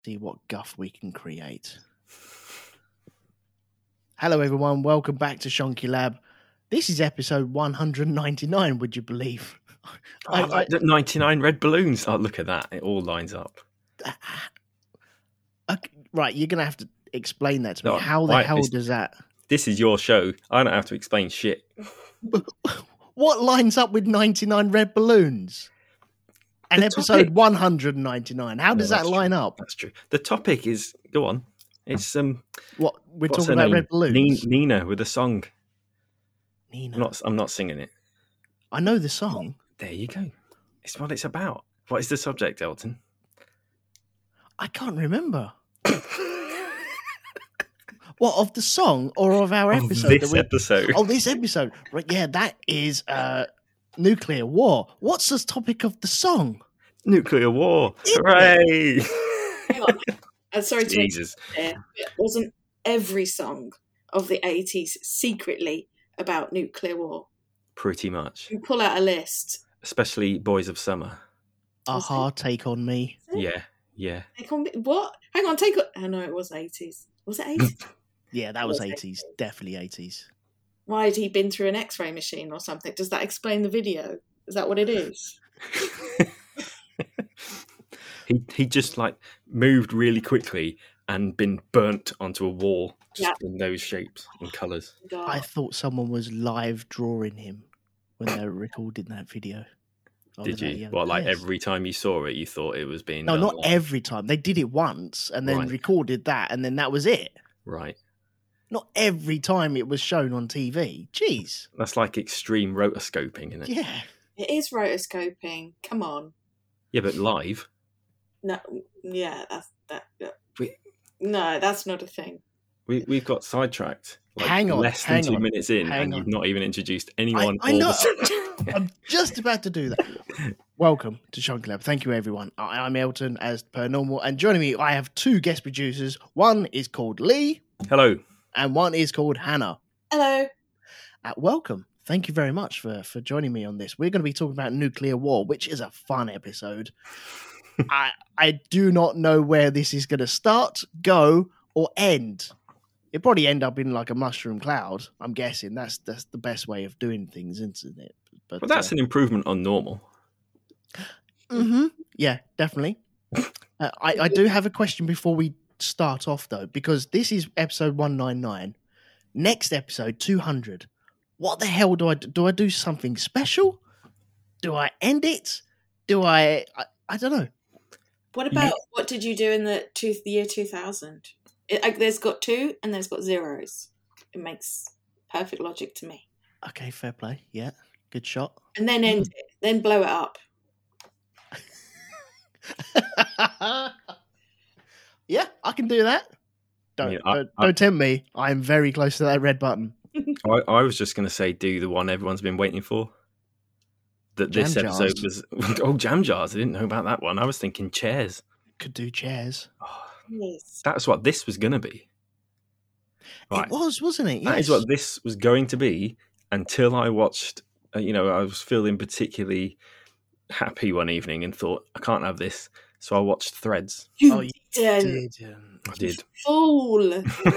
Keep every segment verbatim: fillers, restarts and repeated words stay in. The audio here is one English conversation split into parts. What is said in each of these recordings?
See what guff we can create. Hello, everyone. Welcome back to Shonky Lab. This is episode one hundred ninety-nine, would you believe? Oh, I, like I, ninety-nine red balloons. Oh, look at that. It all lines up. Uh, right, you're going to have to explain that to me. No, How the right, hell does that... This is your show. I don't have to explain shit. What lines up with ninety-nine red balloons? And The episode topic- one hundred ninety-nine. How does No, that that's line true. up? That's true. The topic is, go on. It's um. What? We're what's talking her about name? red balloons? Ni- Nina with a song. Nina. I'm not. I'm not singing it. I know the song. There you go. It's what it's about. What is the subject, Elton? I can't remember. What, of the song or of our Of episode? this that we- episode. Oh, this episode. Right, yeah, that is uh, nuclear war. What's the topic of the song? Nuclear war. Hooray! Hang on. I'm sorry to Jesus. interrupt there. It wasn't every song of the eighties secretly about nuclear war. Pretty much. You pull out a list. Especially Boys of Summer. Aha, take on me. Yeah. Yeah. Take on, what? Hang on, take on. Oh, no, it was eighties. Was it eighties? Yeah, that was Was it? eighties. Definitely eighties. Why had he been through an X-ray machine or something? Does that explain the video? Is that what it is? he he just like moved really quickly and been burnt onto a wall just Yeah. in those shapes and colours. God. I thought someone was live drawing him when they were recording that video. of Did that, you? yeah. Well, like Yes. every time you saw it, you thought it was being No, done not live? every time. They did it once and then Right. recorded that, and then that was it. Right. Not every time it was shown on T V. Jeez. That's like extreme rotoscoping, isn't it? Yeah. It is rotoscoping. Come on. Yeah, but live. No, yeah, that's that. that- We- No, that's not a thing. We we've got sidetracked. Like Hang on, less than hang two on, minutes in, hang and on. you've not even introduced I, anyone. I or know. the- I'm just about to do that. Welcome to Shonky Lab. Thank you, everyone. I, I'm Elton, as per normal. And joining me, I have two guest producers. One is called Lee, Hello. and one is called Hannah. Hello. Uh, welcome. Thank you very much for, for joining me on this. We're going to be talking about nuclear war, which is a fun episode. I I do not know where this is going to start, go, or end. It'll probably end up in like a mushroom cloud. I'm guessing that's that's the best way of doing things, isn't it? But Well, that's uh, an improvement on normal. hmm yeah, definitely. Uh, I I do have a question before we start off though, because this is episode one ninety-nine. Next episode two hundred. What the hell do I do? Do I do something special? Do I end it? Do I? I, I don't know. What about what did you do in the two, the year two thousand? It, like, there's got two and there's got zeros. It makes perfect logic to me. Okay, fair play. Yeah, good shot. And then end it, then blow it up. Yeah, I can do that. Don't Yeah, I- don't, I- don't tempt me. I am very close to that red button. I, I was just going to say, do the one everyone's been waiting for. That this Jam episode jars. was. Oh, jam jars! I didn't know about that one. I was thinking chairs. Could do chairs. Oh, Yes. that's what this was going to be. Right. It was, wasn't it? That is Yes. what this was going to be until I watched. Uh, you know, I was feeling particularly happy one evening and thought, I can't have this. So I watched Threads. You Oh, you didn't. didn't. I did. Fool.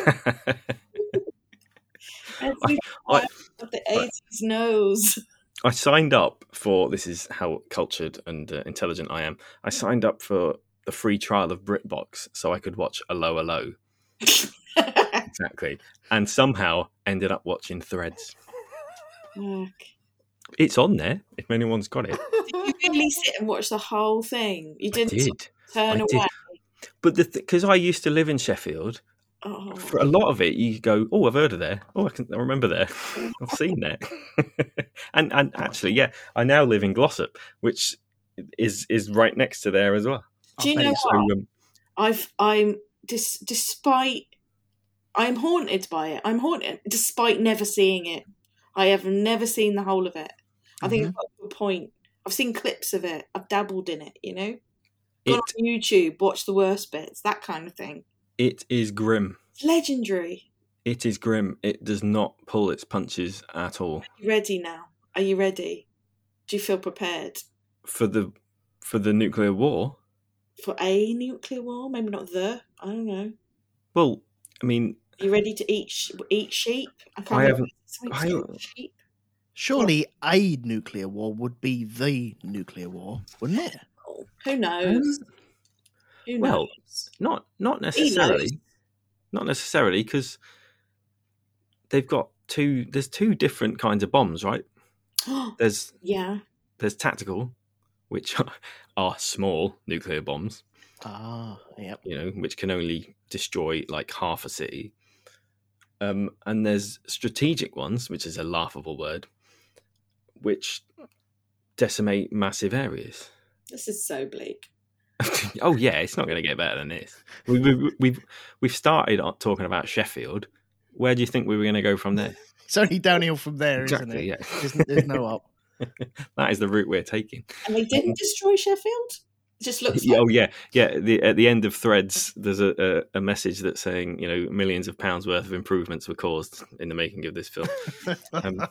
Every I- part of the eighties knows. I signed up for, this is how cultured and uh, intelligent I am. I signed up for the free trial of BritBox so I could watch Allo Allo. Exactly. And somehow ended up watching Threads. Fuck. It's on there if anyone's got it. Did you really sit and watch the whole thing? You I didn't did. turn I away. did. But the because I used to live in Sheffield, Oh. for a lot of it, you go, oh, I've heard of there. Oh, I can I remember there. I've seen there. and and actually, yeah, I now live in Glossop, which is is right next to there as well. Do you I bet know it's- So, what? um, I've I'm dis, despite I'm haunted by it. I'm haunted despite never seeing it. I have never seen the whole of it. I think Mhm. I've got a good point. I've seen clips of it. I've dabbled in it. You know, gone it on YouTube, watched the worst bits, that kind of thing. it is grim. It's legendary. It is grim. It does not pull its punches at all. You ready now? Are you ready? Do you feel prepared? For the for the nuclear war, for a nuclear war, maybe not the. I don't know. Well, I mean, Are you ready to eat sh- eat sheep? I can't I remember. haven't. Something I, to sheep. Surely a nuclear war would be the nuclear war, wouldn't it? Oh, who knows? um, Who well, knows? not not He knows. necessarily. Not necessarily, because they've got two. There's two different kinds of bombs, right? There's yeah. there's tactical, which are, are small nuclear bombs, Ah, yep. you know, which can only destroy like half a city. Um, and there's strategic ones, which is a laughable word, which decimate massive areas. This is so bleak. Oh yeah, it's not going to get better than this. We, we, we've we've started talking about Sheffield. Where do you think we were going to go from there? It's only downhill from there, Exactly, isn't it? yeah. There's, there's no up. That is the route we're taking. And they didn't destroy Sheffield? It just looks like Oh yeah, yeah. The, at the end of Threads, there's a, a, a message that's saying, you know, millions of pounds worth of improvements were caused in the making of this film. Um,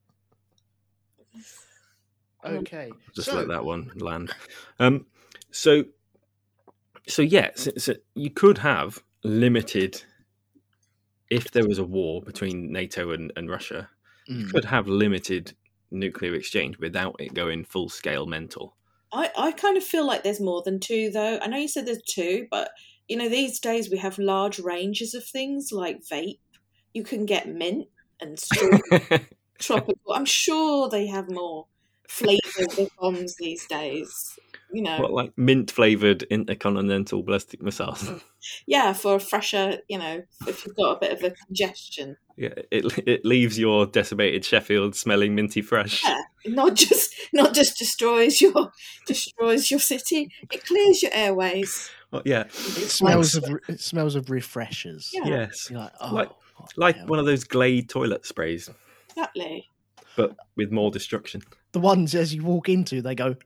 Okay, just so, let that one land. Um, so, so yeah, so, so you could have limited. If there was a war between NATO and, and Russia, you mm, could have limited nuclear exchange without it going full scale mental. I, I kind of feel like there's more than two, though. I know you said there's two, but, you know, these days we have large ranges of things like vape. You can get mint and strawberry, tropical. I'm sure they have more flavors of bombs these days. You know, What, like mint flavored intercontinental ballistic missiles? yeah, for a fresher, you know, if you've got a bit of a congestion. Yeah, it it leaves your decimated Sheffield smelling minty fresh. Yeah, not just not just destroys your destroys your city. It clears your airways. Well, yeah, it smells of it smells of refreshers. Yeah, yes, You're like, oh, like what the like hell? one of those Glade toilet sprays, exactly. but with more destruction. The ones as you walk into, they go.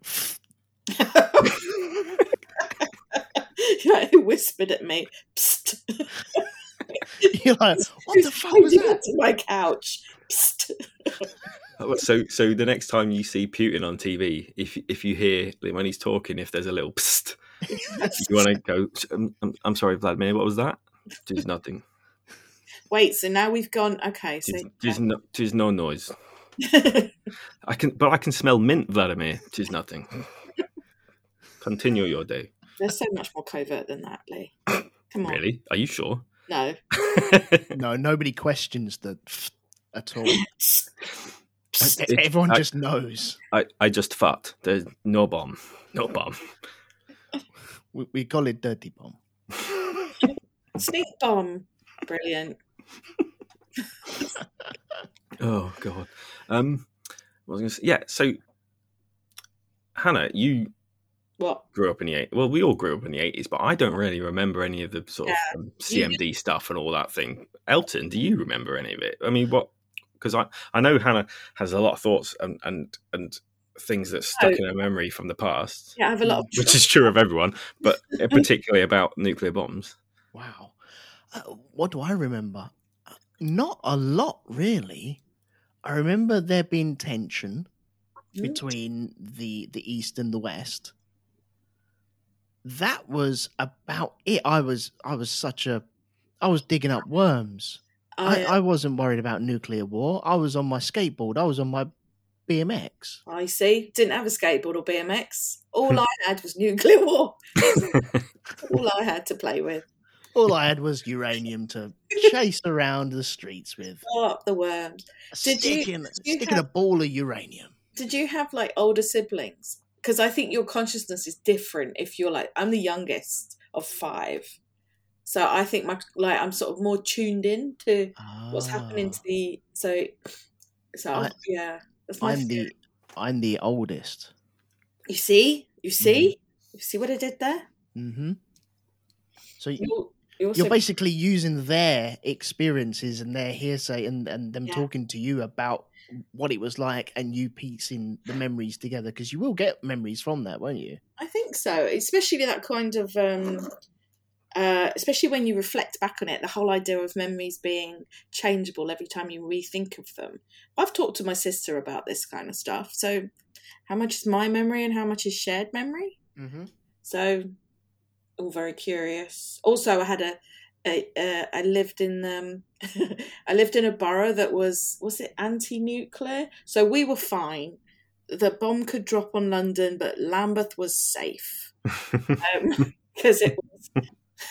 Yeah, who whispered at me? Psst. You're like, what Who's the fuck was pointing that? to my couch? Psst. So, so the next time you see Putin on T V, if if you hear when he's talking, if there's a little psst, you want to go. I'm, I'm, I'm sorry, Vladimir. What was that? Tis nothing. Wait, so now we've gone. Okay, so Tis, tis, no, tis no noise. I can, but I can smell mint, Vladimir. Tis nothing. Continue your day. there's so much more covert than that, Lee. Come on, Really? Are you sure? no. No, nobody questions the at all. Psst. Psst. It- Everyone I- just knows. I, I just fart. There's no bomb. No bomb. We, we call it dirty bomb. Stink bomb, brilliant. Oh god. Um, what was I going to say? Yeah. So, Hannah, you What? grew up in the eighties. Well, we all grew up in the eighties, but I don't really remember any of the sort of Yeah. um, C M D stuff and all that thing. Elton, do you remember any of it? I mean, what? Because I, I know Hannah has a lot of thoughts and and, and things that stuck Oh. in her memory from the past, Yeah, I have a lot of. which is true of everyone, but particularly about nuclear bombs. Wow. Uh, what do I remember? Not a lot, really. I remember there being tension between the the East and the West. That was about it. I was I was such a I was digging up worms. I, I, I wasn't worried about nuclear war. I was on my skateboard. I was on my B M X. I see. Didn't have a skateboard or B M X. All I had was nuclear war. All I had to play with. All I had was uranium to chase around the streets with. Blow up the worms. Did you- Sticking, did you sticking have- a ball of uranium. Did you have like older siblings? Because I think your consciousness is different if you're like, I'm the youngest of five. So I think my like I'm sort of more tuned in to what's happening to the so so I- yeah. That's my I'm theory. the I'm the oldest. You see? You see? You see what I did there? Mm-hmm. So you- You're, you're also you're basically using their experiences and their hearsay and, and them Yeah. talking to you about what it was like and you piecing the memories together, because you will get memories from that, won't you? I think so, especially that kind of, um, uh, especially when you reflect back on it, the whole idea of memories being changeable every time you rethink of them. I've talked to my sister about this kind of stuff. So, how much is my memory and how much is shared memory? Mm-hmm. So, all very curious. Also, I had a, a uh, I lived in um, I lived in a borough that was was it anti-nuclear, so we were fine. The bomb could drop on London, but Lambeth was safe because um, it was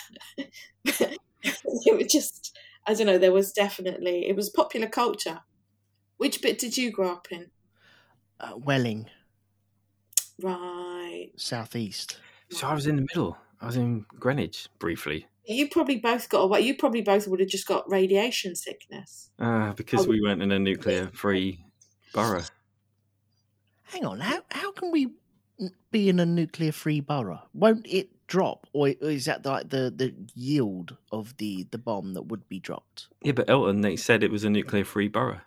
it was just I don't know. There was definitely it was popular culture. Which bit did you grow up in? Uh, Welling, Right. southeast. So I was in the middle. I was in Greenwich briefly. You probably both got away. You probably both would have just got radiation sickness. Uh, because Oh. we weren't in a nuclear-free borough. Hang on, how how can we n- be in a nuclear-free borough? Won't it drop, or is that like the, the yield of the, the bomb that would be dropped? Yeah, but Elton, they said it was a nuclear-free borough.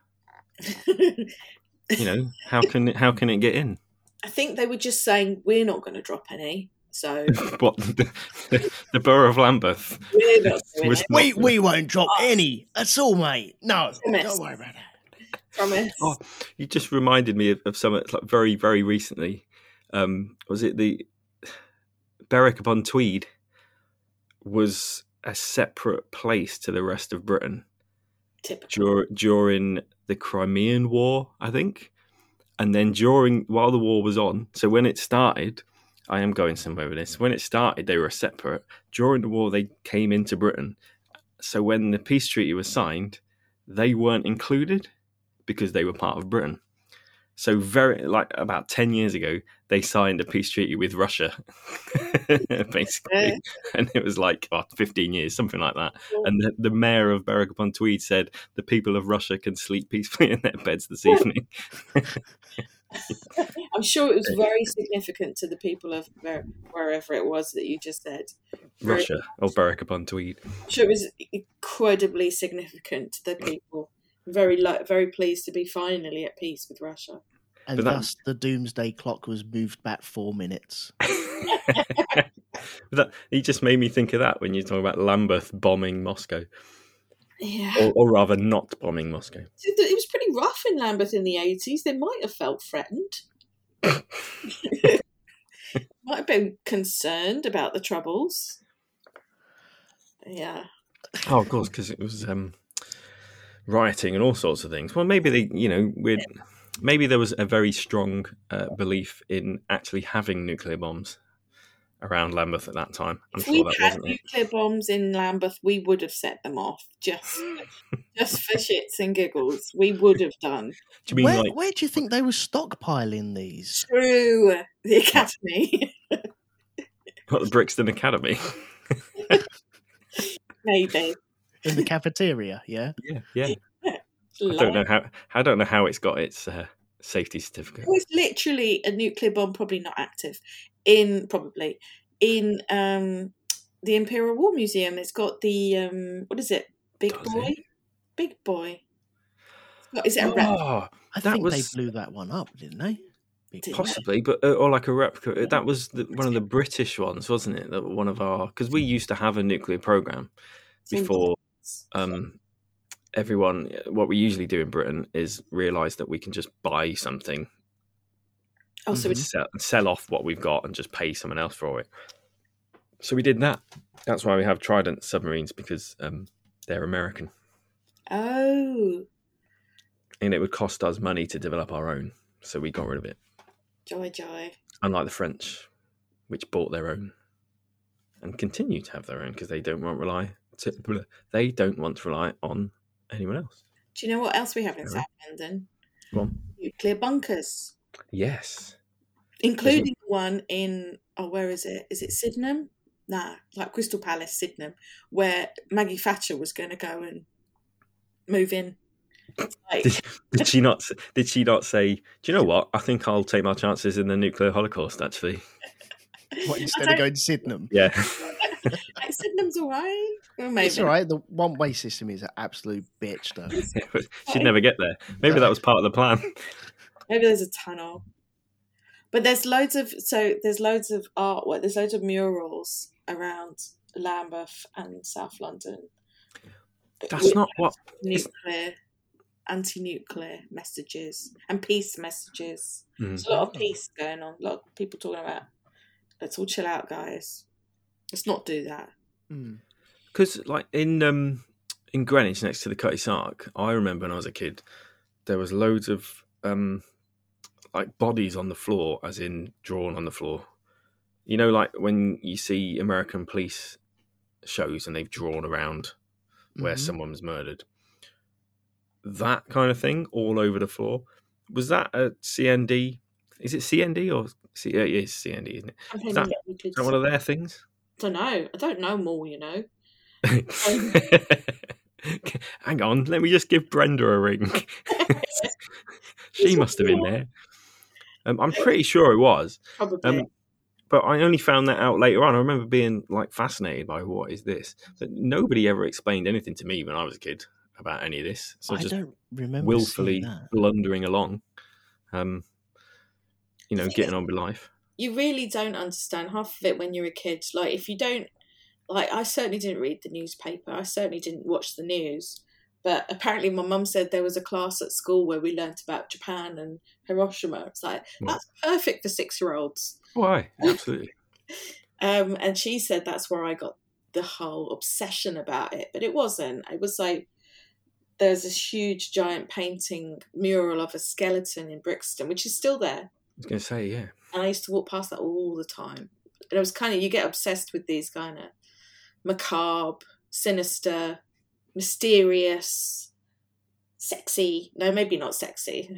You know, how can it, how can it get in? I think they were just saying we're not going to drop any, so What the, the, the borough of Lambeth? we're not doing Was it. not- We we won't drop any. That's all, mate. No, Promise. don't worry about that. Promise. Oh, you just reminded me of, of something like very very recently. Um, was it the Berwick upon Tweed was a separate place to the rest of Britain Typical. dur- during the Crimean War, I think, and then during while the war was on. So when it started, I am going somewhere with this. When it started, they were separate. During the war, they came into Britain. So when the peace treaty was signed, they weren't included because they were part of Britain. So very like about ten years ago, they signed a peace treaty with Russia, basically, Yeah. and it was like oh, fifteen years, something like that. And the, the mayor of Berwick upon Tweed said the people of Russia can sleep peacefully in their beds this evening. I'm sure it was very significant to the people of where, wherever it was that you just said. Very- Russia or Berwick upon Tweed. I'm sure it was incredibly significant to the people. Very, lo- very pleased to be finally at peace with Russia. And But that- thus the doomsday clock was moved back four minutes. that, he just made me think of that when you're talking about Lambeth bombing Moscow, Yeah. or, or rather not bombing Moscow. It was pretty rough in Lambeth in the eighties. They might have felt threatened. Might have been concerned about the troubles. Yeah. Oh, of course, because it was um, rioting and all sorts of things. Well, maybe they, you know, we'd, maybe there was a very strong uh, belief in actually having nuclear bombs around Lambeth at that time. I'm If sure we'd that had wasn't it. nuclear bombs in Lambeth, we would have set them off just, just for shits and giggles. We would have done. Do you mean Where, like where do you think they were stockpiling these? True, the academy, what, the Brixton Academy? maybe. In the cafeteria, yeah? Yeah, yeah. I don't know how. I don't know how it's got its uh, safety certificate. It was literally a nuclear bomb, probably not active, in probably in um, the Imperial War Museum. It's got the um, what is it? Big Does boy, it? big boy. It's got- Is it a rep? Oh, I That think was- they blew that one up, didn't they? Big Did boy. possibly, but uh, or like a replica. That was the, one of the British ones, wasn't it? That one of our because we used to have a nuclear program before. Um, everyone, what we usually do in Britain is realise that we can just buy something, Oh, so and it's sell, sell off what we've got, and just pay someone else for it. So we did that. That's why we have Trident submarines because um, they're American, oh, and it would cost us money to develop our own. So we got rid of it. joy, joy. Unlike the French, which bought their own and continue to have their own because they don't want rely to, they don't want to rely on anyone else. Do you know what else we have in Yeah. South London? Go on. Nuclear bunkers, Yes. including the one in oh, where is it? Is it Sydenham? Nah, like Crystal Palace, Sydenham, where Maggie Thatcher was going to go and move in. Like, Did, did she not? Did she not say? Do you know what? I think I'll take my chances in the nuclear holocaust. Actually, What, instead of going to Sydenham? yeah. like Sydenham's all right. Well, maybe. It's all right. The one-way system is an absolute bitch, though. She'd never get there. Maybe that was part of the plan. Maybe there's a tunnel. But there's loads of so there's loads of artwork. There's loads of murals around Lambeth and South London. That's with not what. nuclear, anti-nuclear messages and peace messages. Mm. There's a lot of peace going on. A lot of people talking about let's all chill out, guys. Let's not do that. Because, like in um, in Greenwich, next to the Cutty Sark, I remember when I was a kid, there was loads of um, like bodies on the floor, as in drawn on the floor. You know, like when you see American police shows and they've drawn around where Mhm. someone was murdered. That kind of thing all over the floor. Was that a C N D? Is it C N D or C- yeah, it is C N D, isn't it? I Is mean, that, we could is that one of their things? don't know. I don't know more, you know. Hang on, let me just give Brenda a ring. She must have been there. Um, I'm pretty sure it was. Probably. Um, but I only found that out later on. I remember being like fascinated by what is this, but nobody ever explained anything to me when I was a kid about any of this. So I just don't remember willfully seeing that. blundering along, um, you know, The thing getting is- on with life. You really don't understand half of it when you're a kid. Like, if you don't, like, I certainly didn't read the newspaper. I certainly didn't watch the news. But apparently, my mum said there was a class at school where we learnt about Japan and Hiroshima. It's like, Well- that's perfect for six-year-olds. Why? Absolutely. Um, and she said that's where I got the whole obsession about it. But it wasn't. It was like, there's this huge giant painting mural of a skeleton in Brixton, which is still there. I was going to say, yeah. And I used to walk past that all the time. And it was kind of, you get obsessed with these kind of macabre, sinister, mysterious, sexy. No, maybe not sexy.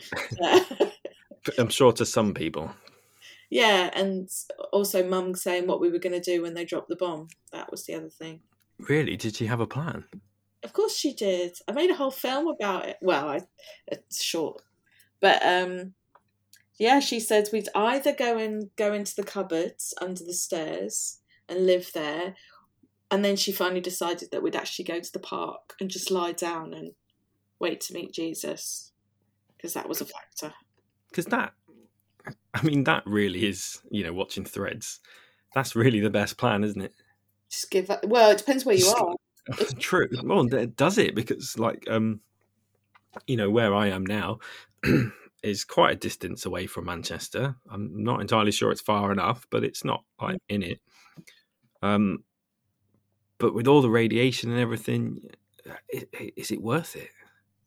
I'm sure to some people. Yeah, and also Mum saying what we were going to do when they dropped the bomb. That was the other thing. Really? Did she have a plan? Of course she did. I made a whole film about it. Well, I, it's short. But um, yeah, she said we'd either go and go into the cupboards under the stairs and live there, and then she finally decided that we'd actually go to the park and just lie down and wait to meet Jesus, because that was a factor. Because that, I mean, that really is, you know, watching Threads. That's really the best plan, isn't it? Just give up. Well, it depends where you Just- are. True. Well, it does it because, like, um, you know, where I am now is quite a distance away from Manchester. I'm not entirely sure it's far enough, but it's not like in it. Um, but with all the radiation and everything, is, is it worth it?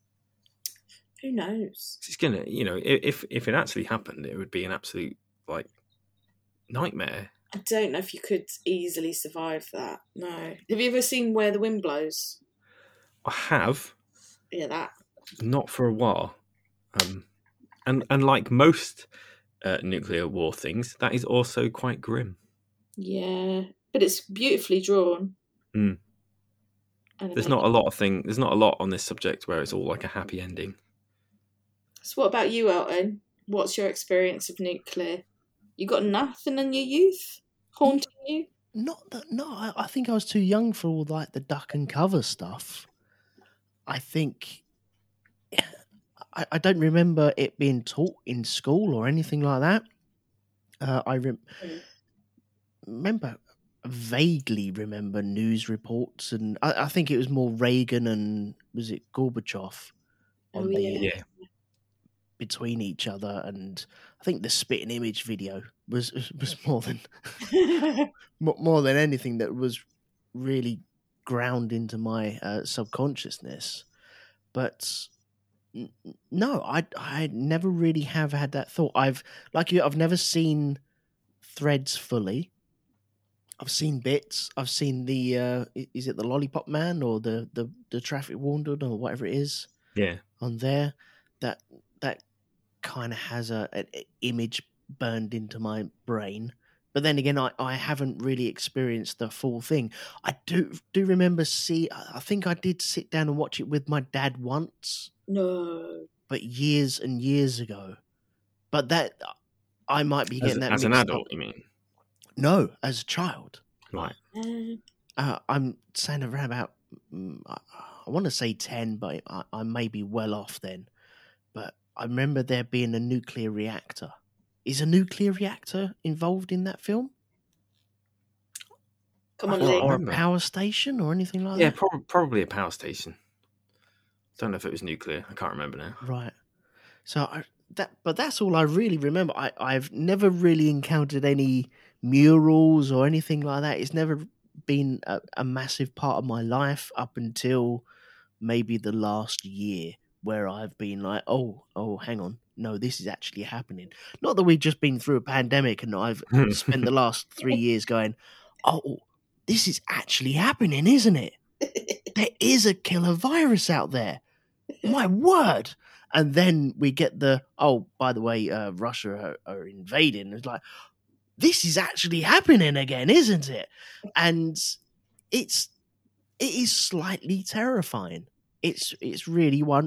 Who knows? It's gonna, you know, if if it actually happened, it would be an absolute like nightmare. I don't know if you could easily survive that. No. Have you ever seen Where the Wind Blows? I have. Yeah, that. Not for a while. Um, and, and like most uh, nuclear war things, that is also quite grim. Yeah, but it's beautifully drawn. Mm. And There's not a lot of thing. There's not a lot on this subject where it's all like a happy ending. So what about you, Elton? What's your experience of nuclear? You got nothing in your youth haunting you? Not that. No, I, I think I was too young for all like the duck and cover stuff. I think I, I don't remember it being taught in school or anything like that. Uh, I rem- Mm. remember vaguely remember news reports, and I, I think it was more Reagan and was it Gorbachev on Oh, the yeah. Yeah. between each other, and I think the spitting image video was was more than mo- more than anything that was really ground into my uh, subconsciousness. But n- no, I I never really have had that thought. I've like you, I've never seen Threads fully. I've seen bits. I've seen the uh, i- is it the Lollipop Man or the the the Traffic Warden or whatever it is Yeah. on there. That that kind of has a an image burned into my brain. But then again, I, I haven't really experienced the full thing. I do do remember see. I I think I did sit down and watch it with my dad once, No. but years and years ago. But that I might be As, getting that as an mixed adult, up. you mean? No, as a child. Right. Uh, Uh, I'm saying around about. mm, I, I want to say ten, but I, I may be well off then. But I remember there being a nuclear reactor. Is a nuclear reactor involved in that film? come on, I or, Lee. can't or a remember. power station or anything like Yeah, that? prob- probably a power station. Don't know if it was nuclear. I can't remember now. Right. So I, that, but that's all I really remember. I, I've never really encountered any murals or anything like that. It's never been a, a massive part of my life up until maybe the last year, where I've been like, oh, oh, hang on. No, this is actually happening. Not that we've just been through a pandemic and I've spent the last three years going, oh, this is actually happening, isn't it? There is a killer virus out there. My word. And then we get the, oh, by the way, uh, Russia are, are invading. It's like, this is actually happening again, isn't it? And it's, it is slightly terrifying. It's, it's really one,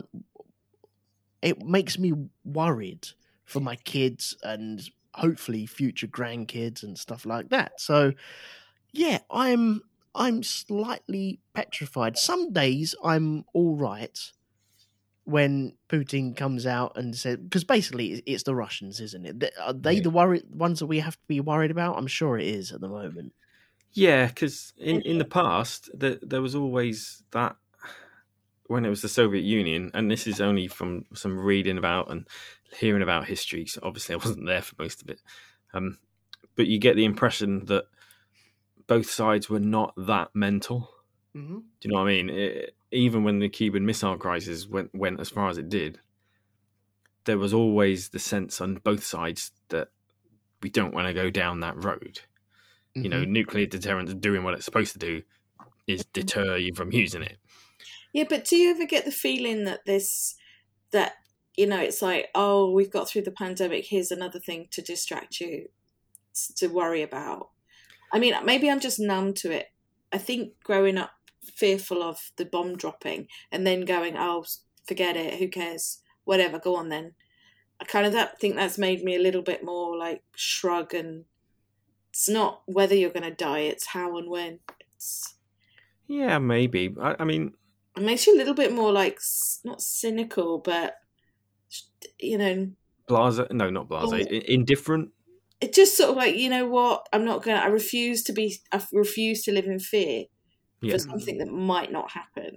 it makes me worried for my kids and hopefully future grandkids and stuff like that. So yeah, I'm, I'm slightly petrified. Some days I'm all right when Putin comes out and says, because basically it's the Russians, isn't it? Are they Yeah. the worry, ones that we have to be worried about? I'm sure it is at the moment. Yeah, because in, in the past, the, there was always that, when it was the Soviet Union, and this is only from some reading about and hearing about history, so obviously I wasn't there for most of it, um, but you get the impression that both sides were not that mental. Mm-hmm. Do you know what I mean? It, even when the Cuban Missile Crisis went, went as far as it did, there was always the sense on both sides that we don't want to go down that road. Mm-hmm. You know, nuclear deterrence doing what it's supposed to do is deter you from using it. Yeah, but do you ever get the feeling that this, that, you know, it's like, oh, we've got through the pandemic, here's another thing to distract you, to worry about. I mean, maybe I'm just numb to it. I think growing up fearful of the bomb dropping and then going, oh, forget it, who cares, whatever, go on then. I kind of that think that's made me a little bit more like shrug, and it's not whether you're going to die, it's how and when. It's, Yeah, maybe. I, I mean, it makes you a little bit more like, not cynical, but, you know. blase, no, not blase, Oh. indifferent. It's just sort of like, you know what, I'm not going to, I refuse to be, I refuse to live in fear Yeah. for something that might not happen.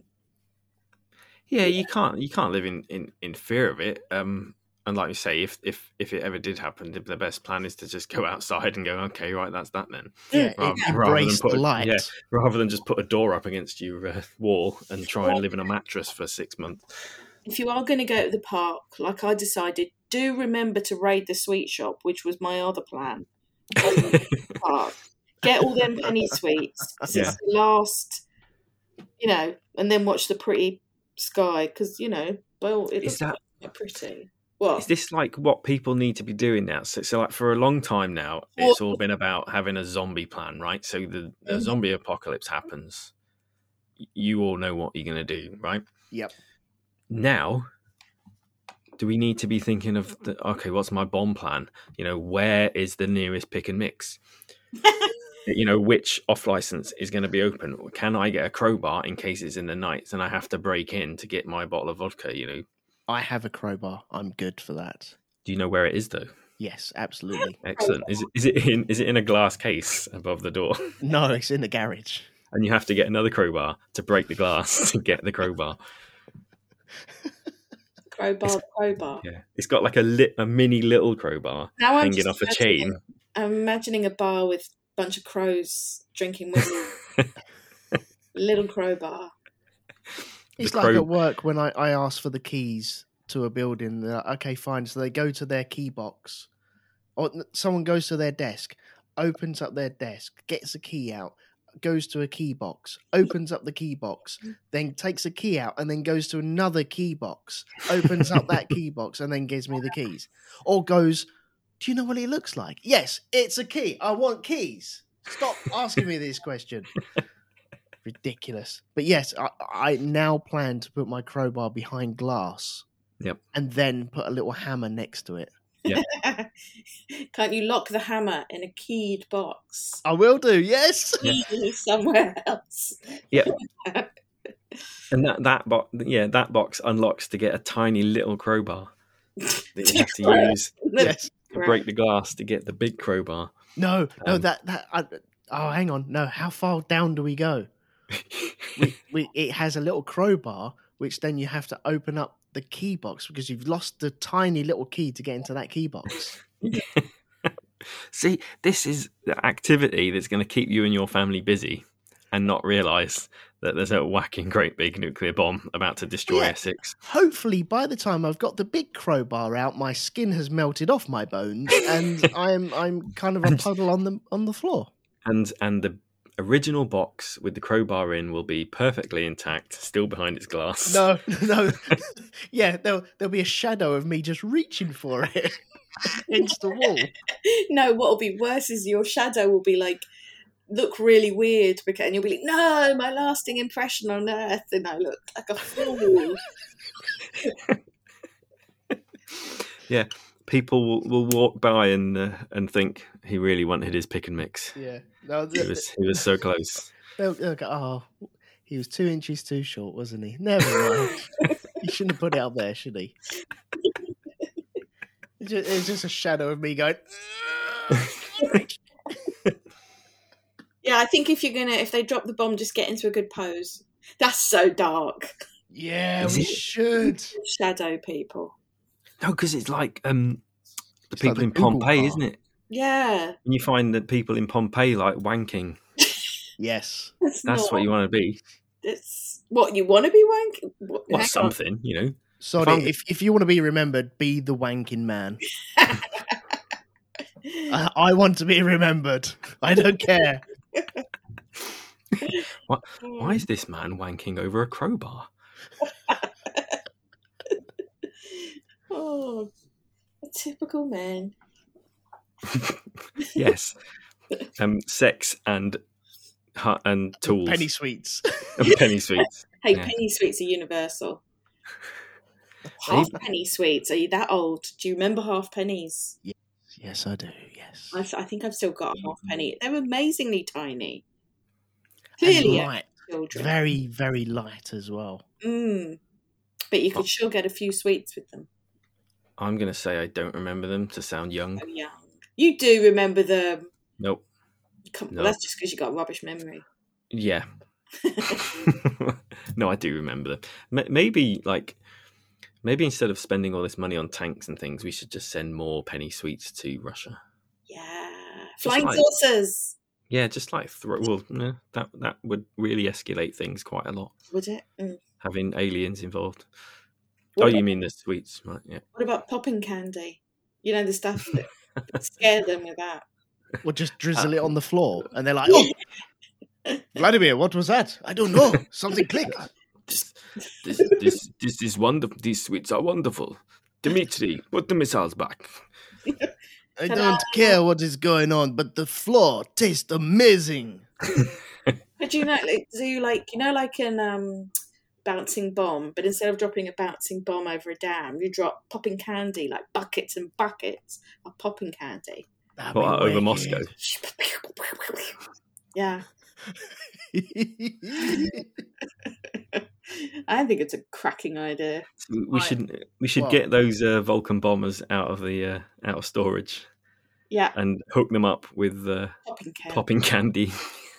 Yeah, you can't you can't live in, in, in fear of it. Um, and like you say, if, if if it ever did happen, the best plan is to just go outside and go, okay, right, that's that then. Yeah, Rather, it- rather than embrace put the a, light. yeah, rather than just put a door up against your uh, wall and try and live in a mattress for six months. If you are going to go to the park, like I decided, do remember to raid the sweet shop, which was my other plan. Park. Get all them penny sweets, 'cause Yeah. it's the last, you know, and then watch the pretty sky, because, you know, well, it Is looks that- quite pretty. What? Is this like what people need to be doing now? So, so like for a long time now, it's all been about having a zombie plan, right? So the, the Mhm. zombie apocalypse happens. You all know what you're going to do, right? Yep. Now, do we need to be thinking of, the, okay, what's my bomb plan? You know, where is the nearest pick and mix? You know, which off license is going to be open? Can I get a crowbar in case it's in the night and I have to break in to get my bottle of vodka, you know? I have a crowbar. I'm good for that. Do you know where it is though? Yes, absolutely. Excellent. Is it, is it in is it in a glass case above the door? No, it's in the garage. And you have to get another crowbar to break the glass to get the crowbar. Crowbar, crowbar. Yeah, it's got like a lit, a mini little crowbar Now I'm hanging just off a imagining- chain. I'm imagining a bar with a bunch of crows drinking whiskey. Little crowbar. It's The like crow- at work when I, I ask for the keys to a building. They're like, okay, fine. So they go to their key box. Or n- someone goes to their desk, opens up their desk, gets a key out, goes to a key box, opens up the key box, then takes a key out and then goes to another key box, opens up that key box and then gives me the keys. Or goes, do you know what it looks like? Yes, it's a key. I want keys. Stop asking me this question. Ridiculous. But yes, I, I now plan to put my crowbar behind glass. Yep. And then put a little hammer next to it. Can't you lock the hammer in a keyed box? I will do, yes. Key somewhere else. And that that box, yeah, that box unlocks to get a tiny little crowbar that you have to use Yes. to break the glass to get the big crowbar. No, no, Um, that that. I, oh, hang on. No, how far down do we go? we, we, it has a little crowbar, which then you have to open up the key box because you've lost the tiny little key to get into that key box. See, this is the activity that's going to keep you and your family busy and not realise that there's a whacking great big nuclear bomb about to destroy Yeah. Essex. Hopefully, by the time I've got the big crowbar out, my skin has melted off my bones, and I'm I'm kind of a puddle on the on the floor. And and the original box with the crowbar in will be perfectly intact, still behind its glass. No, no, yeah, there'll there'll be a shadow of me just reaching for it against the wall. No, what'll be worse is your shadow will be like look really weird because and you'll be like, no, my lasting impression on Earth, and I look like a fool. Yeah, people will, will walk by and uh, and think he really wanted his pick and mix. Yeah, no, He was he was so close. they'll, they'll go, oh, he was two inches too short, wasn't he? Never mind. He shouldn't have put it up there, should he? It's just, it's just a shadow of me going. Yeah, I think if you're gonna, if they drop the bomb, just get into a good pose. That's so dark. Yeah, Is we it? should. Shadow people. No, because it's like um, the It's people like the in Google Pompeii, bar. isn't it? Yeah, And you find that people in Pompeii like wanking. Yes. that's, That's not, what you want to be. It's what you want to be wanking. What, Well, hang on. something, you know. Sorry, I'm- if if you want to be remembered, be the wanking man. I, I want to be remembered. I don't care. Why is this man wanking over a crowbar? Oh, a typical man. Yes. Um, sex and hu- and tools. Penny sweets. And penny sweets. Hey, Yeah. penny sweets are universal. Half penny sweets. Are you that old? Do you remember half pennies? Yes, I do. Yes. I, I think I've still got a half penny. They're amazingly tiny. And Clearly, light. children. Very, very light as well. Mm. But you could sure get a few sweets with them. I'm going to say I don't remember them to sound young. So young. You do remember them. Nope. Come, No. Well, that's just because you got a rubbish memory. Yeah. No, I do remember them. M- Maybe, like, maybe instead of spending all this money on tanks and things, we should just send more penny sweets to Russia. Yeah. Flying like- saucers. Yeah, just like throw. Well, no, that that would really escalate things quite a lot. Would it? Mm. Having aliens involved. What Oh, about- you mean the sweets? Right, yeah. What about popping candy? You know, the stuff that would scare them with that. Or just drizzle it on the floor. And they're like, oh, Vladimir, what was that? I don't know. Something clicked. This, this, this, this is wonderful. These sweets are wonderful. Dimitri, put the missiles back. I Ta-da. don't care what is going on, but the floor tastes amazing. But you know, like, do you like, you know, like an um, bouncing bomb, but instead of dropping a bouncing bomb over a dam, you drop popping candy, like buckets and buckets of popping candy. That'd What, be over wicked. Moscow? Yeah, I think it's a cracking idea. We Right. should we should Well- get those uh, Vulcan bombers out of the uh, out of storage Yeah, and hook them up with uh, popping candy. popping candy.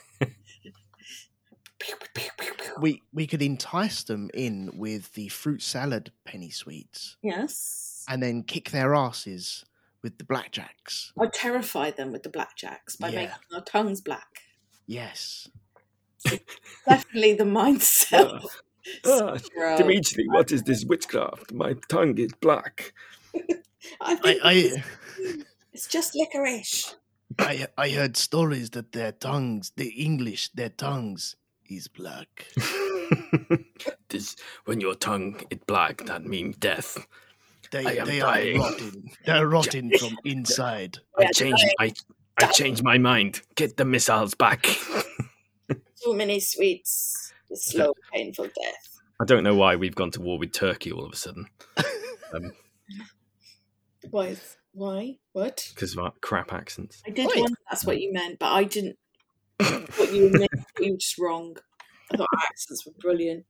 we we could entice them in with the fruit salad penny sweets Yes. and then kick their asses with the blackjacks. I'd terrify them with the blackjacks by Yeah. making our tongues black. Yes. Definitely the mindset. Ah, Bro. Dimitri, what is this witchcraft? My tongue is black. I think I, it's, I it's just licorice. I I heard stories that their tongues, the English, their tongues is black. This, when your tongue is black, that means death. They I am they dying. are rotten. They're rotten from inside. I Yeah, changed. I I changed my mind. Get the missiles back. Too many sweets. The slow, painful death. I don't know why we've gone to war with Turkey all of a sudden. Um, Why? Why? What? because of our crap accents. I did Wait. wonder that's what you meant, but I didn't. What you meant, you were just wrong. I thought our accents were brilliant.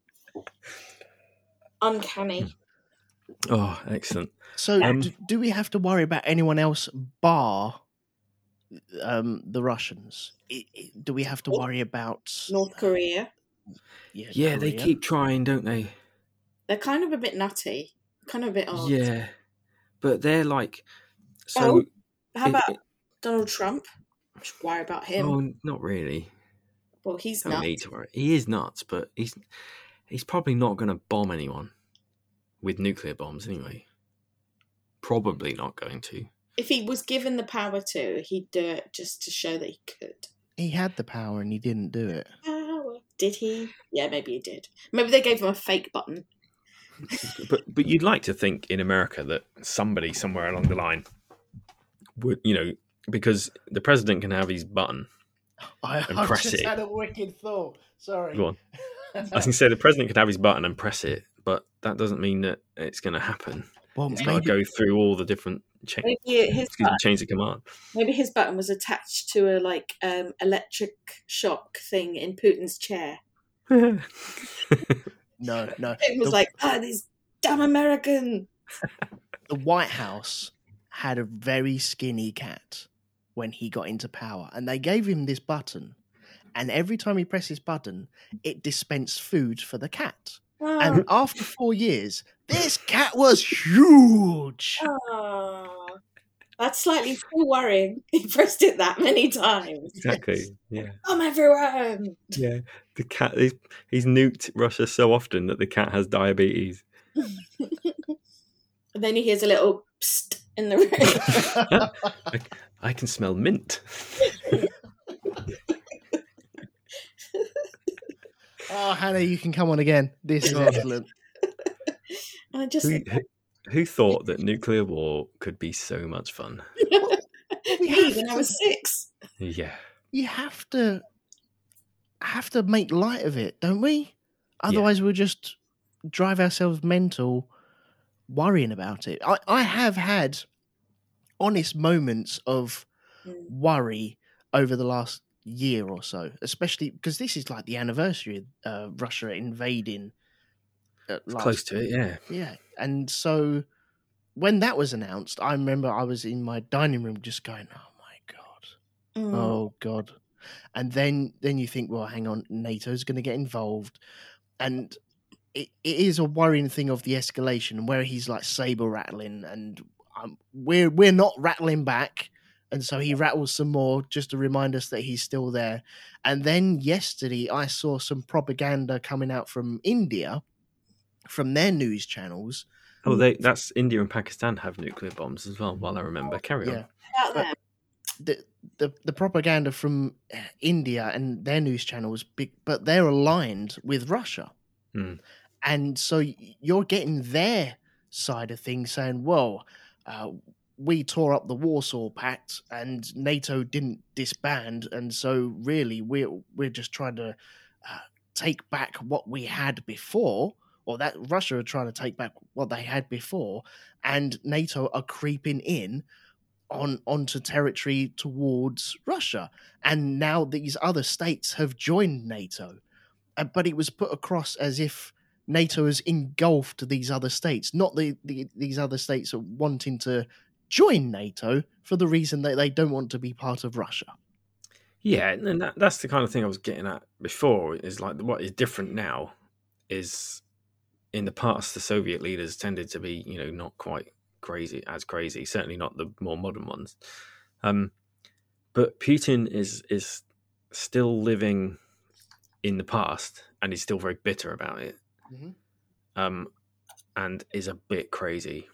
Uncanny. Oh, excellent. So Um, do, do we have to worry about anyone else bar um, the Russians? I, I- do we have to worry about North Korea. Yeah, Yeah, they Korea? keep trying, don't they? They're kind of a bit nutty. Kind of a bit odd. Yeah, but they're like so. Oh, How it- about it- Donald Trump. I should worry about him. Oh, not really. Well, he's Don't nuts. need to worry. He is nuts, but he's he's probably not going to bomb anyone with nuclear bombs anyway. Probably not going to. If he was given the power to, he'd do it just to show that he could. He had the power and he didn't do it. Power. Did he? Yeah, maybe he did. Maybe they gave him a fake button. But but you'd like to think in America that somebody somewhere along the line would, you know, because the president can have his button I, and I press just it. had a wicked thought. Sorry. Go on. I was going to say the president can have his button and press it, but that doesn't mean that it's going to happen. Well, It's got to maybe, go through all the different cha- Maybe his excuse me, button, chains of command. maybe his button was attached to a like um, electric shock thing in Putin's chair. no, no. It was The- like, ah, these damn Americans. the White House had a very skinny cat when he got into power, and they gave him this button, and every time he pressed his button, it dispensed food for the cat. Oh, And after four years, this cat was huge. oh. That's slightly too worrying. He pressed it that many times. Exactly. Yeah. Come everyone. Yeah. The cat. He's, he's nuked Russia so often that the cat has diabetes. And then he hears a little psst in the room. I, I can smell mint. Oh, Hannah, you can come on again. This is excellent. And I just Who, who, who thought that nuclear war could be so much fun? me when I was six. Yeah. You have to have to make light of it, don't we? Otherwise, we'll just drive ourselves mental worrying about it. I, I have had honest moments of Mm. worry over the last year or so, especially because this is like the anniversary of uh, Russia invading. Uh, last Close to it, yeah. Yeah. And so when that was announced, I remember I was in my dining room just going, oh my God. Mm. Oh God. And then then you think, well, hang on, NATO's going to get involved. And it, it is a worrying thing of the escalation and where he's like saber rattling and um, we're we're not rattling back. And so he rattles some more just to remind us that he's still there. And then yesterday I saw some propaganda coming out from India, from their news channels. Oh, they that's India and Pakistan have nuclear bombs as well, while I remember. Carry Yeah. on. About But- that. The, the the propaganda from India and their news channels, be- but they're aligned with Russia. Mm. And so you're getting their side of things saying, well, uh, we tore up the Warsaw Pact and NATO didn't disband. And so really we're, we're just trying to uh, take back what we had before, or that Russia are trying to take back what they had before. And NATO are creeping in on onto territory towards Russia. And now these other states have joined NATO. Uh, but it was put across as if NATO has engulfed these other states, not the, the these other states are wanting to join NATO for the reason that they don't want to be part of Russia. Yeah, and that, that's the kind of thing I was getting at before. Is like what is different now is in the past the Soviet leaders tended to be, you know, not quite crazy as crazy. Certainly not the more modern ones. Um, but Putin is is still living in the past and is still very bitter about it. Mhm. Um, and is a bit crazy.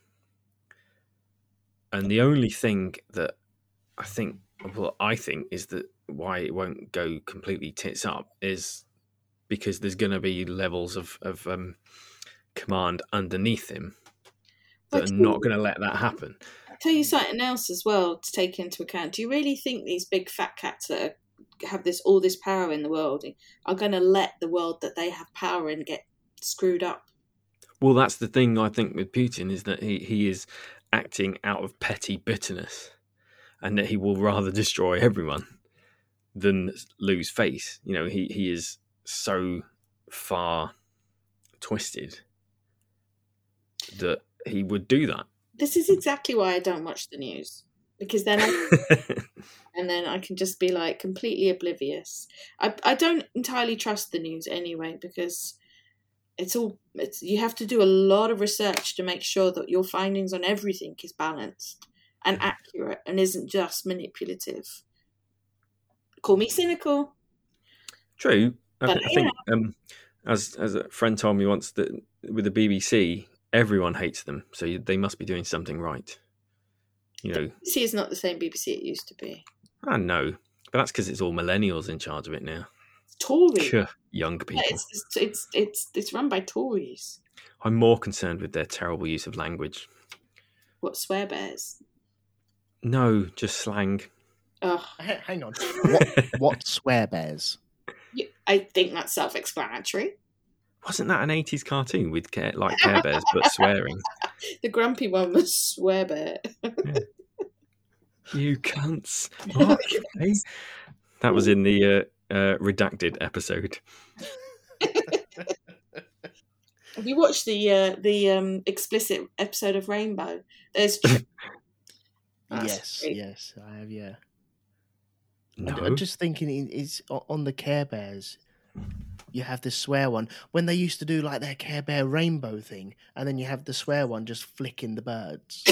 And the only thing that I think, well, I think is that why it won't go completely tits up is because there's going to be levels of, of um, command underneath him that But are not going to let that happen. I'll tell you something else as well to take into account. Do you really think these big fat cats that are, have this all this power in the world are going to let the world that they have power in get screwed up? Well, that's the thing I think with Putin is that he, he is acting out of petty bitterness and that he will rather destroy everyone than lose face. You know, he, he is so far twisted that he would do that. This is exactly why I don't watch the news, because then I, and then I can just be like completely oblivious. I I don't entirely trust the news anyway, because it's all it's you have to do a lot of research to make sure that your findings on everything is balanced, and accurate and isn't just manipulative. Call me cynical. True. I, But, th- I you think, um, as as a friend told me once, that with the B B C, everyone hates them, so you, they must be doing something right. You know, B B C is not the same B B C it used to be. I know, but that's because it's all millennials in charge of it now. It's Tory. Phew, young people. Yeah, it's, it's it's it's it's run by Tories. I'm more concerned with their terrible use of language. What, swear bears? No, just slang. Ugh. H- Hang on. What, what swear bears? Yeah, I think that's self-explanatory. Wasn't that an eighties cartoon with care, like Care Bears but swearing? The grumpy one was swear bear. Yeah. You cunts! What? Hey? That was in the uh, uh, redacted episode. Have you watched the uh, the um, explicit episode of Rainbow? There's That's yes, great. yes, I have. Yeah. No, I'm just thinking, it- it's o- on the Care Bears. You have the swear one when they used to do like their Care Bear rainbow thing, and then you have the swear one just flicking the birds.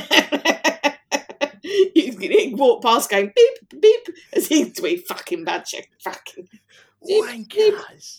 He's gonna walk past going beep beep as he's doing fucking bad shit. Fucking beep, beep. Wankers!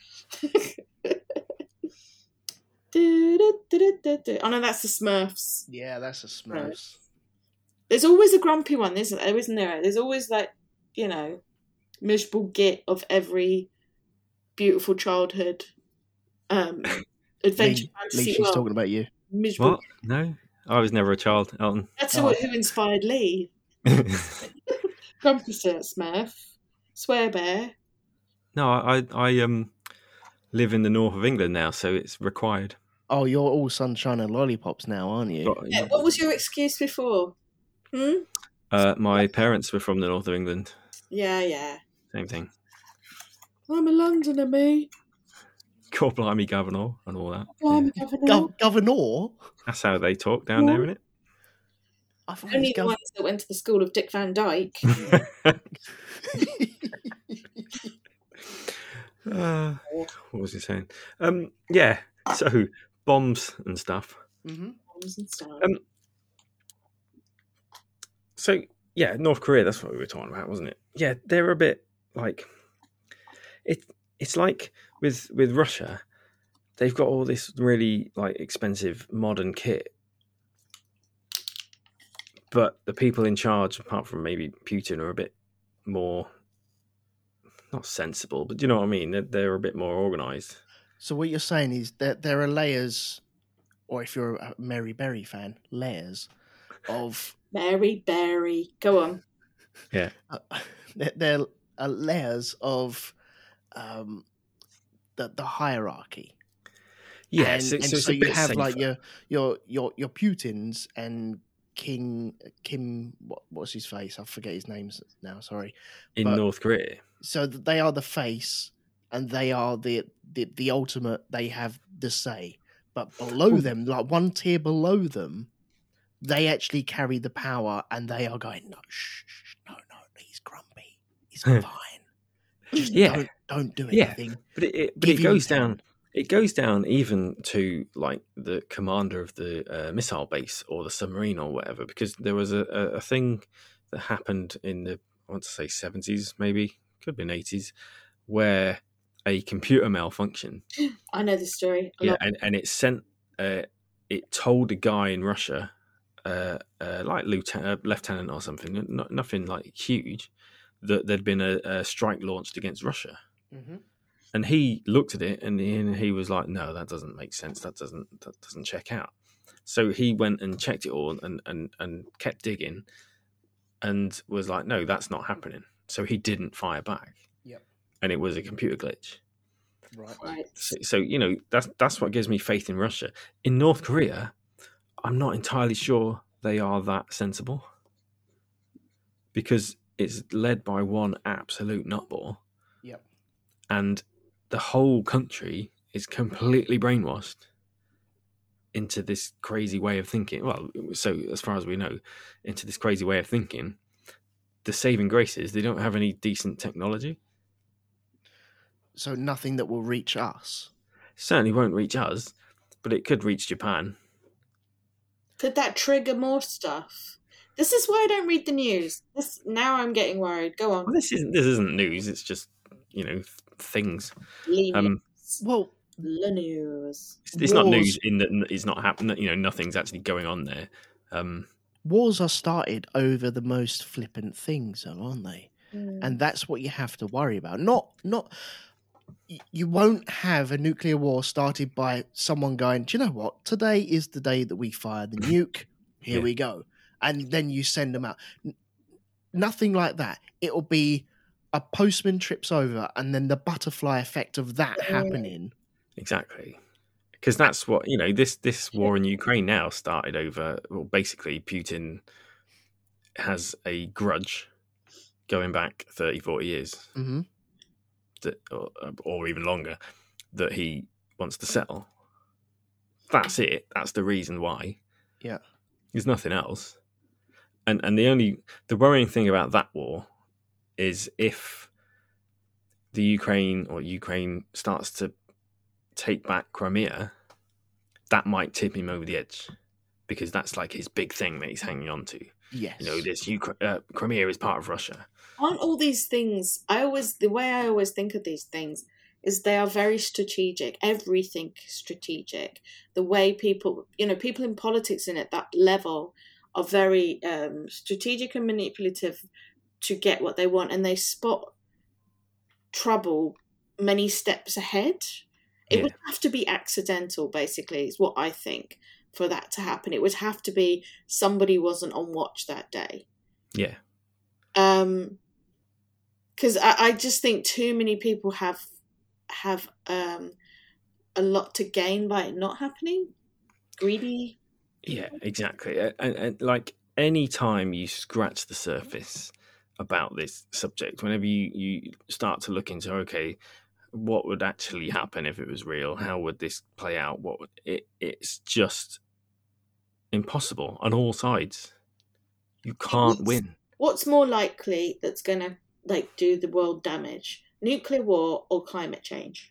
Du- du- du- du- du- du. Oh no, that's the Smurfs. Yeah, that's a Smurfs. There's always a grumpy one, isn't there? Isn't there? There's always like, you know, miserable git of every beautiful childhood um, adventure Lee, fantasy Lee, she's world. talking about you. Miserable. what? No, I was never a child, Elton. That's Oh. what who inspired Lee. Grumpy Sir Smurf, Swear Bear. No, I, I um live in the north of England now, so it's required. Oh, you're all sunshine and lollipops now, aren't you? But, Yeah, what was your excuse before? Hmm? uh, my parents were from the north of England. Yeah, yeah. Same thing. I'm a Londoner, me. God blimey, governor, and all that. I'm Yeah. a governor. Gov- Governor? That's how they talk down there, isn't it? I thought Only it the was ones that went to the school of Dick Van Dyke. Uh, what was he saying? Um, yeah. So bombs and stuff. hmm Bombs and stuff. Um, So yeah, North Korea. That's what we were talking about, wasn't it? Yeah, they're a bit like it. It's like with with Russia, they've got all this really like expensive modern kit, but the people in charge, apart from maybe Putin, are a bit more not sensible, but you know what I mean. They're, they're a bit more organized. So what you're saying is that there are layers, or if you're a Mary Berry fan, layers of Mary Berry. Go on. Yeah, uh, there, there are layers of um, the the hierarchy. yeah. and, so, and so, it's so a you bit have like safer. your your your your Putins and King Kim. What, what's his face? I forget his names now. Sorry. in but- North Korea. So that they are the face, and they are the the, the ultimate. They have the say, but below them, like one tier below them, they actually carry the power, and they are going, no, shh, shh, no, no, he's grumpy, he's fine. Just Yeah. don't, don't do Yeah. anything. But it, it but Give it him goes ten. down. It goes down even to like the commander of the uh, missile base or the submarine or whatever, because there was a, a, a thing that happened in the I want to say seventies, maybe could have been eighties, where a computer malfunctioned. I know this story. A Yeah, lot. and, and it sent uh, it told a guy in Russia, uh, uh, like lieutenant, uh, lieutenant or something, not, nothing like huge, that there'd been a, a strike launched against Russia. Mm-hmm. And he looked at it and he, and he was like, "No, that doesn't make sense. That doesn't that doesn't check out." So he went and checked it all and and, and kept digging, and was like, "No, that's not happening." So he didn't fire back. Yep. And it was a computer glitch. Right. Right. So, so you know that's that's what gives me faith in Russia. In North Korea, I'm not entirely sure they are that sensible, because it's led by one absolute nutball. Yep. And the whole country is completely brainwashed into this crazy way of thinking. Well, so as far as we know, into this crazy way of thinking. The saving grace is they don't have any decent technology. So nothing that will reach us. Certainly won't reach us, but it could reach Japan. Could that trigger more stuff? This is why I don't read the news. This now I'm getting worried. Go on. Well, this isn't this isn't news. It's just you know th- things. Lee Um, news. Well, The news. it's, it's not Wars- news in that n- it's not happening. You know, nothing's actually going on there. Um, wars are started over the most flippant things, though, aren't they? Mm. And that's what you have to worry about. Not, not. y- You won't have a nuclear war started by someone going, "Do you know what? Today is the day that we fire the nuke. Here Yeah. we go," and then you send them out. N- nothing like that. It'll be a postman trips over, and then the butterfly effect of that Mm. happening. exactly, because that's what you know. This this war in Ukraine now started over. Well, basically, Putin has a grudge going back thirty, forty years. hmm that, or, or even longer, that he wants to settle. That's it. That's the reason why. Yeah. There's nothing else. And and the only the worrying thing about that war is if the Ukraine or Ukraine starts to take back Crimea, that might tip him over the edge, because that's like his big thing that he's hanging on to. Yes. You know, this Ukra- uh, Crimea is part of Russia. Aren't all these things? I always the way I always think of these things is they are very strategic. Everything strategic. The way people, you know, people in politics and at that level are very um, strategic and manipulative to get what they want, and they spot trouble many steps ahead. It Yeah. would have to be accidental, basically, is what I think, for that to happen. It would have to be somebody wasn't on watch that day. Yeah. Um, because I, I just think too many people have have um a lot to gain by it not happening. Greedy. Yeah, exactly. And, and like any time you scratch the surface about this subject, whenever you, you start to look into, okay, what would actually happen if it was real? How would this play out? What would, it? It's just impossible on all sides. You can't What's- win. What's more likely that's gonna like do the world damage? Nuclear war or climate change?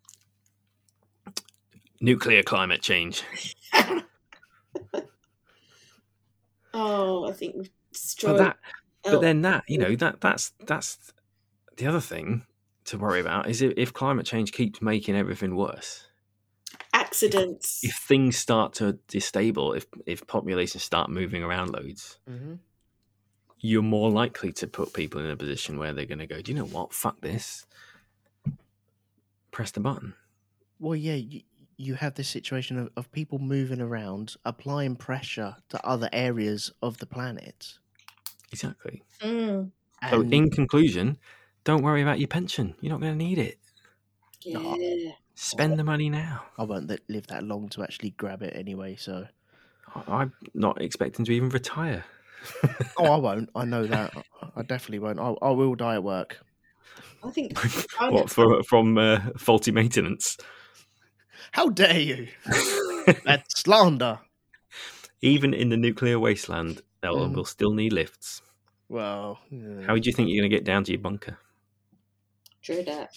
Nuclear climate change. Oh, I think we've destroyed. But that, oh, but then that, you know, that that's that's the other thing to worry about is if, if climate change keeps making everything worse. accidents. If things start to destable, if if populations start moving around loads, hmm you're more likely to put people in a position where they're going to go, do you know what? Fuck this. Press the button. Well, yeah, you, you have this situation of, of people moving around, applying pressure to other areas of the planet. Exactly. Mm, So And in conclusion, don't worry about your pension. You're not going to need it. yeah. Spend the money now. I won't th- live that long to actually grab it anyway, so... I- I'm not expecting to even retire. Oh, I won't. I know that. I definitely won't. I, I will die at work. I think What, for, from uh, faulty maintenance? How dare you? That's slander. Even in the nuclear wasteland, they'll Mm. will still need lifts. Well, yeah. How do you think you're going to get down to your bunker? True that.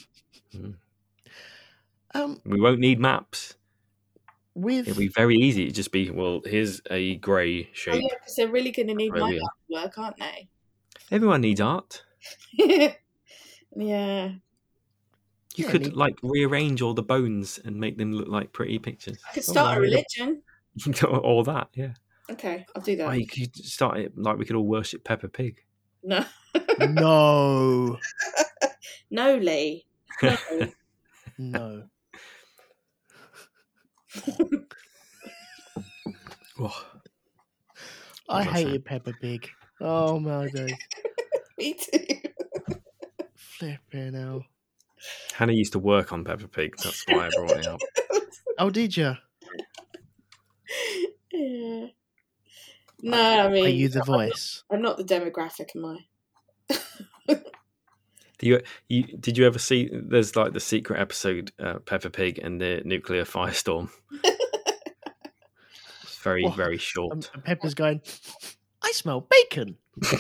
um, We won't need maps. with It'll be very easy. It'd just be, well, here's a grey Oh shape. yeah, because they're really going to need Where my we are. work, aren't they? Everyone needs art. yeah. You Yeah, could need- like rearrange all the bones and make them look like pretty pictures. I could start a Oh, yeah. religion. All that, yeah. Okay, I'll do that. Or you could start it like we could all worship Peppa Pig. No, no, no, Lee. No. no. Oh, I What was I hated Peppa Pig. Oh my days, Me too. flipping hell. Hannah used to work on Peppa Pig. That's why I brought it up. Oh, did you? Yeah. No, I mean, Are you the voice? I'm not the demographic, am I? Do you, you did you ever see? There's like the secret episode, uh, Peppa Pig and the nuclear firestorm. It's very What? very Um, short. and Peppa's going. I smell bacon.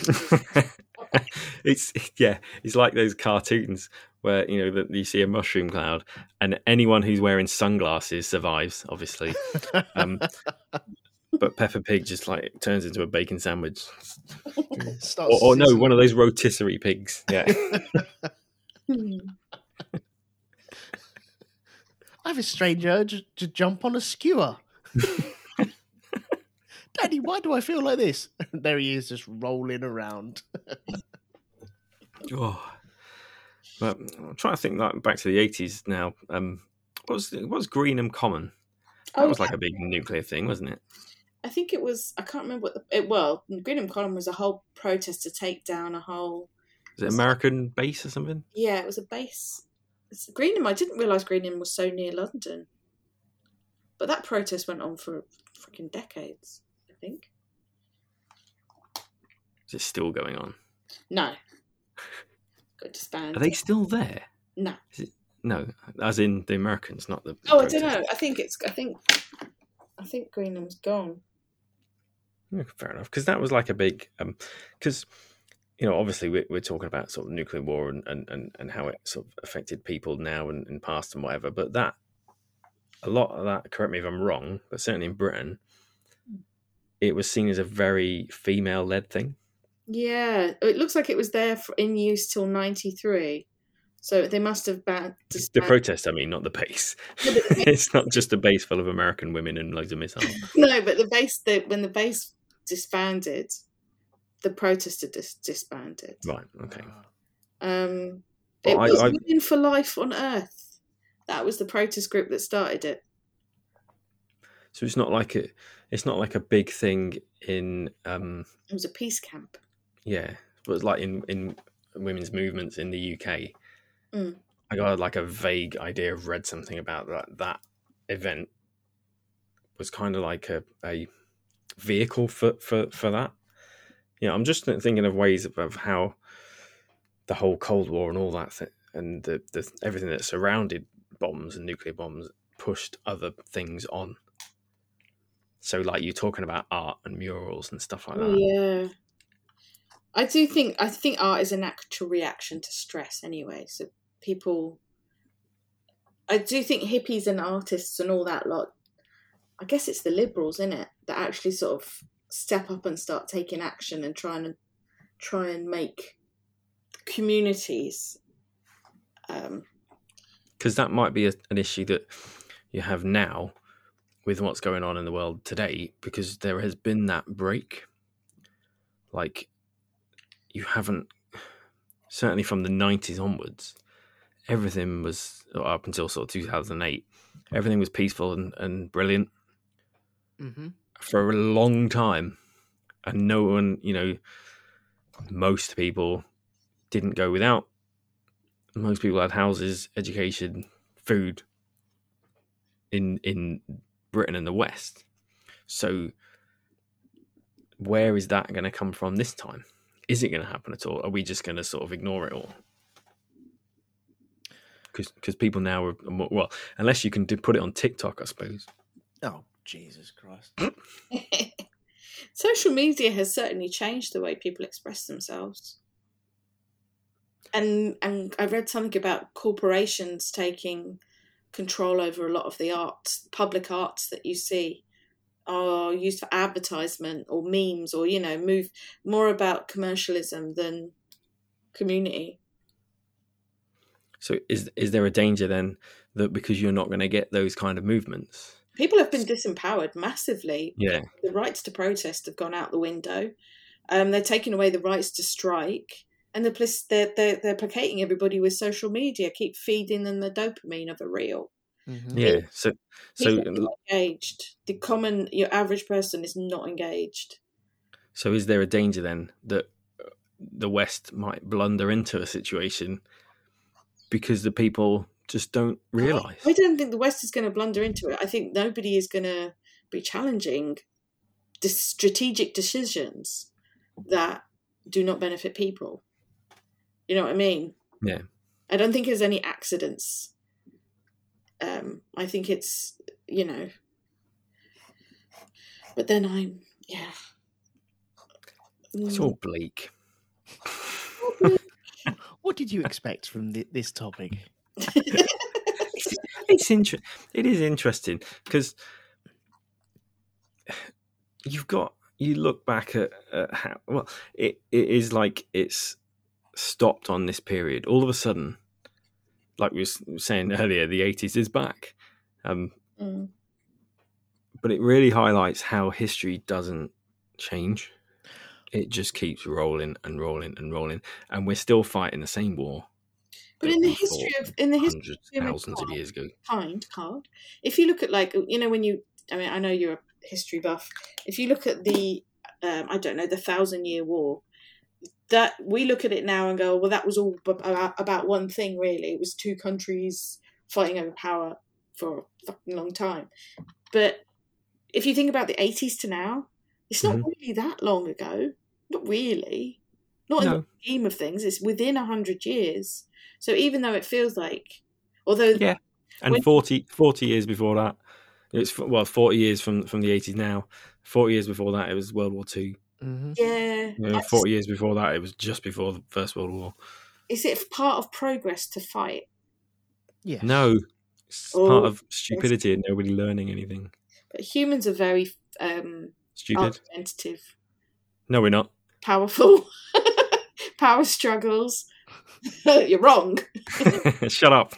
It's yeah, it's like those cartoons where you know that you see a mushroom cloud, and anyone who's wearing sunglasses survives. Obviously, um, but Peppa Pig just like turns into a bacon sandwich, Starts or, or no, sizzling. one of those rotisserie pigs. Yeah. Hmm. I have a strange urge to jump on a skewer. Daddy, why do I feel like this? There he is, just rolling around. Oh, but I'm trying to think like back to the eighties now. Um, what was what was Greenham Common? That Oh, was like a big nuclear thing, wasn't it? I think it was. I can't remember what the. It, well, Greenham Common was a whole protest to take down a whole. Was it American base or something? Yeah, it was a base. It's Greenham. I didn't realise Greenham was so near London, but that protest went on for freaking decades. I think. Is it still going on? No. Got disbanded. Are they still there? No. No, as in the Americans, not the. Oh, I protesters. don't know. I think it's. I think. I think Greenham's gone. Yeah, fair enough, because that was like a big. Because you know, obviously, we're, we're talking about sort of nuclear war and, and, and, and how it sort of affected people now and, and past and whatever. But that, a lot of that. Correct me if I'm wrong, but certainly in Britain, it was seen as a very female-led thing. Yeah, it looks like it was there for, in use till ninety-three. So they must have banned The protest, I mean, not the base. It's not just a base full of American women and loads of missiles. No, but the base, the, when the base disbanded, the protester dis- disbanded. Right, okay. Um, Well, it I- was I- Women for Life on Earth. That was the protest group that started it. So it's not like a, it's not like a big thing in, um, It was a peace camp. yeah, but it's like in, in women's movements in the U K. Mm. I got like a vague idea of read something about that. That event was kind of like a, a vehicle for, for, for that. Yeah, I'm just thinking of ways of, of how the whole Cold War and all that th- and the, the everything that surrounded bombs and nuclear bombs pushed other things on. So, like you're talking about art and murals and stuff like Oh, that. yeah. I do think I think art is a natural reaction to stress anyway. So people, I do think hippies and artists and all that lot. I guess it's the liberals, isn't it, that actually sort of step up and start taking action and trying to try and make communities. Um, Because that might be a, an issue that you have now with what's going on in the world today, because there has been that break. Like, you haven't, certainly from the nineties onwards, everything was, up until sort of two thousand eight, everything was peaceful and, and brilliant Mm-hmm. for a long time. And no one, you know, most people didn't go without. Most people had houses, education, food in in Britain and the West. So where is that going to come from this time? Is it going to happen at all? Are we just going to sort of ignore it all? Because people now are more, well, unless you can do, put it on TikTok, I suppose. Oh, Jesus Christ. Social media has certainly changed the way people express themselves. And and I read something about corporations taking control over a lot of the arts, public arts that you see are used for advertisement or memes, or, you know, move more about commercialism than community. So is is there a danger then that because you're not going to get those kind of movements? People have been disempowered massively. Yeah. The rights to protest have gone out the window. Um, they're taking away the rights to strike. And they're, they're, they're, they're placating everybody with social media, keep feeding them the dopamine of a reel. Mm-hmm. Yeah. So so People are not engaged. The common, your average person is not engaged. so is there a danger then that the West might blunder into a situation because the people just don't realise? I don't think the West is going to blunder into it. I think nobody is going to be challenging the strategic decisions that do not benefit people. You know what I mean? Yeah. I don't think there's any accidents. Um, I think it's, you know, but then I'm, yeah. It's Mm. all bleak. What did you expect from th- this topic? It's inter- It is interesting because you've got you look back at, at how well it, it is like it's stopped on this period. All of a sudden, like we were saying earlier, the eighties is back. Um, Mm. But it really highlights how history doesn't change. It just keeps rolling and rolling and rolling, and we're still fighting the same war. But in the history of in the history hundreds, of thousands of years ago, kind card, if you look at like you know when you, I mean, I know you're a history buff. If you look at the, um, I don't know, the Thousand Year War, that we look at it now and go, well, that was all about, about one thing, really. It was two countries fighting over power for a fucking long time. But if you think about the eighties to now, it's not Mhm. really that long ago. Not really. Not in No. the scheme of things. It's within a hundred years. So even though it feels like, although Yeah. And when- forty, forty years before that, it's well, forty years from, from the eighties now. Forty years before that, it was World War Two. Mm-hmm. yeah, You know, I forty years before that, it was just before the First World War. is it part of progress to fight? Yes. No, it's Oh, part of stupidity and nobody learning anything. But humans are very um, Stupid. argumentative, No, we're not. powerful, power struggles. You're wrong. Shut up.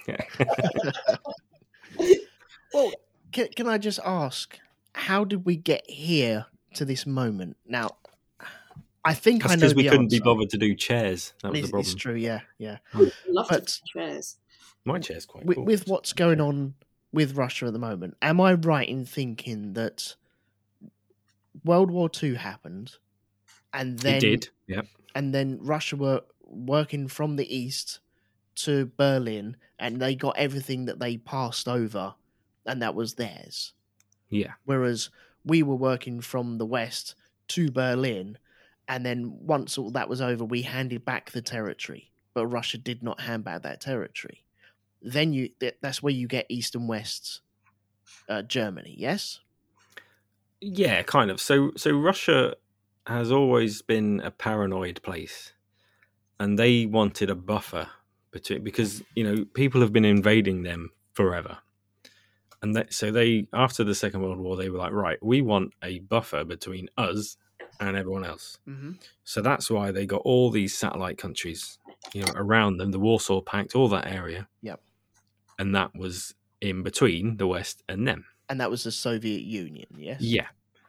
Well, can, can I just ask, how did we get here to this moment? Now, I think That's I know because we the couldn't answer. be bothered to do chairs. That was It's, the it's problem. true, yeah, yeah. Love But- to chairs. My chair's quite With, cool. with what's going on with Russia at the moment, am I right in thinking that World War Two happened, and then it did. Yeah. and then Russia were working from the east to Berlin, and they got everything that they passed over, and that was theirs. Yeah. Whereas we were working from the west to Berlin, and then once all that was over, we handed back the territory, but Russia did not hand back that territory. Then you th- that's where you get east and west uh, Germany, yes? Yeah, kind of. So so Russia has always been a paranoid place. And they wanted a buffer between because, you know, people have been invading them forever. And that, so they after the Second World War, they were like, right, we want a buffer between us and everyone else. Mm-hmm. So that's why they got all these satellite countries, you know, around them, the Warsaw Pact, all that area. Yep. And that was in between the West and them. And that was the Soviet Union, yes? Yeah.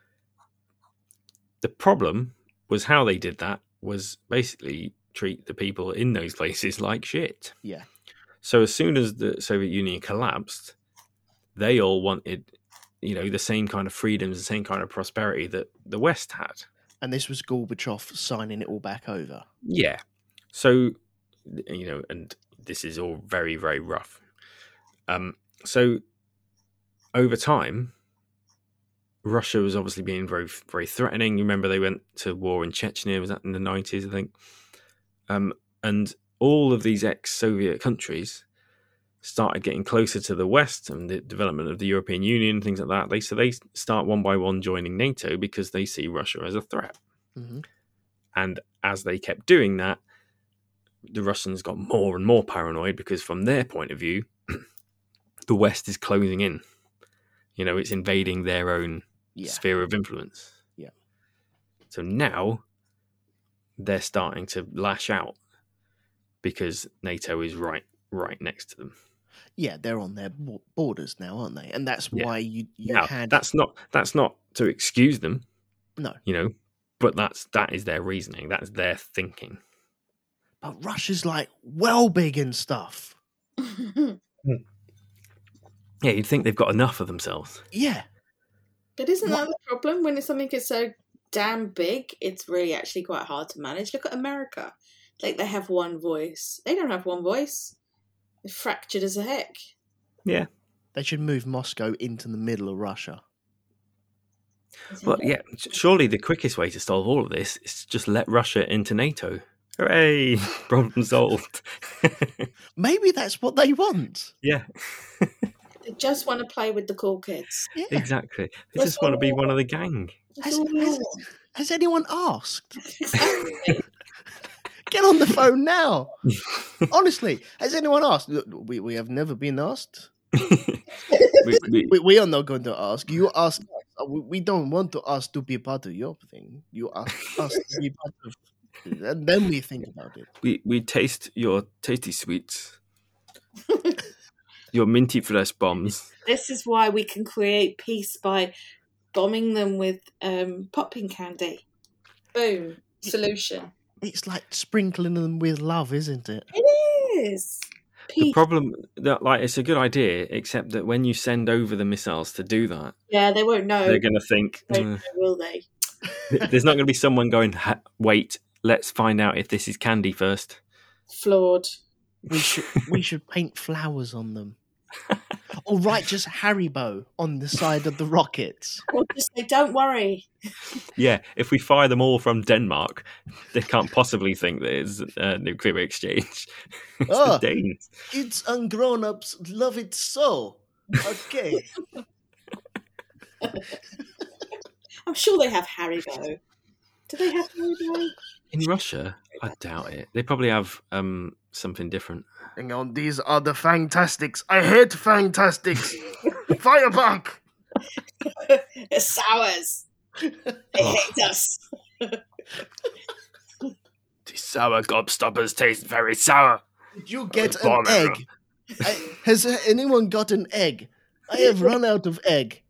The problem was how they did that was basically treat the people in those places like shit. Yeah. So as soon as the Soviet Union collapsed, they all wanted, you know, the same kind of freedoms, the same kind of prosperity that the West had. And this was Gorbachev signing it all back over. Yeah. So, you know, and this is all very, very rough. Um, so over time, Russia was obviously being very, very threatening. You remember they went to war in Chechnya, was that in the nineties, I think? Um, and all of these ex-Soviet countries started getting closer to the West and the development of the European Union, things like that. They So they start one by one joining NATO because they see Russia as a threat. Mm-hmm. And as they kept doing that, the Russians got more and more paranoid because from their point of view, the West is closing in. You know, it's invading their own Yeah. sphere of influence. Yeah. So now they're starting to lash out because NATO is right right next to them. Yeah, they're on their bo- borders now, aren't they? And that's Yeah. why you, you Now, had... that's not that's not to excuse them, No. you know, but that's that is their reasoning. That's their thinking. But Russia's like well big and stuff. Yeah, you'd think they've got enough of themselves. Yeah. But isn't that the problem? When something is so damn big, it's really actually quite hard to manage. Look at America. Like, they have one voice. They don't have one voice. They're fractured as a heck. Yeah. They should move Moscow into the middle of Russia. Well, yeah, surely the quickest way to solve all of this is to just let Russia into NATO. Hooray! Problem solved. Maybe that's what they want. Yeah, They just want to play with the cool kids. Yeah. exactly. They That's just want to be all. one of the gang. That's Has, all we has, want. has anyone asked? Exactly. Get on the phone now. Honestly, has anyone asked? Look, We, we have never been asked. we, we, We, we are not going to ask. You ask us. Uh, We we don't want to us to be part of your thing. You ask us to be part of, and then we think about it. We we taste your tasty sweets, your minty fresh bombs. This is why we can create peace by bombing them with um, popping candy. Boom. Solution. It's like sprinkling them with love, isn't it? It is. The Peace. problem that like it's a good idea, except that when you send over the missiles to do that, Yeah, they won't know. they're going to think They won't "Uh, know, will they? there's not going to be someone going, ha- "Wait, let's find out if this is candy first." Flawed. We should we should paint flowers on them, or write just Haribo on the side of the rockets. Or just say, don't worry. Yeah, if we fire them all from Denmark, they can't possibly think that it's a nuclear exchange. It's Oh. the Danes. It's ungrown ups love it so. Okay. I'm sure they have Haribo. Do they have Haribo? In Russia, I doubt it. They probably have um, something different. Hang on, these are the Fantastics. I hate Fantastics. Fire back. It's sours. They hate us. These sour gobstoppers taste very sour. Did you get an Bomber. egg? I, has anyone got an egg? I have run out of egg.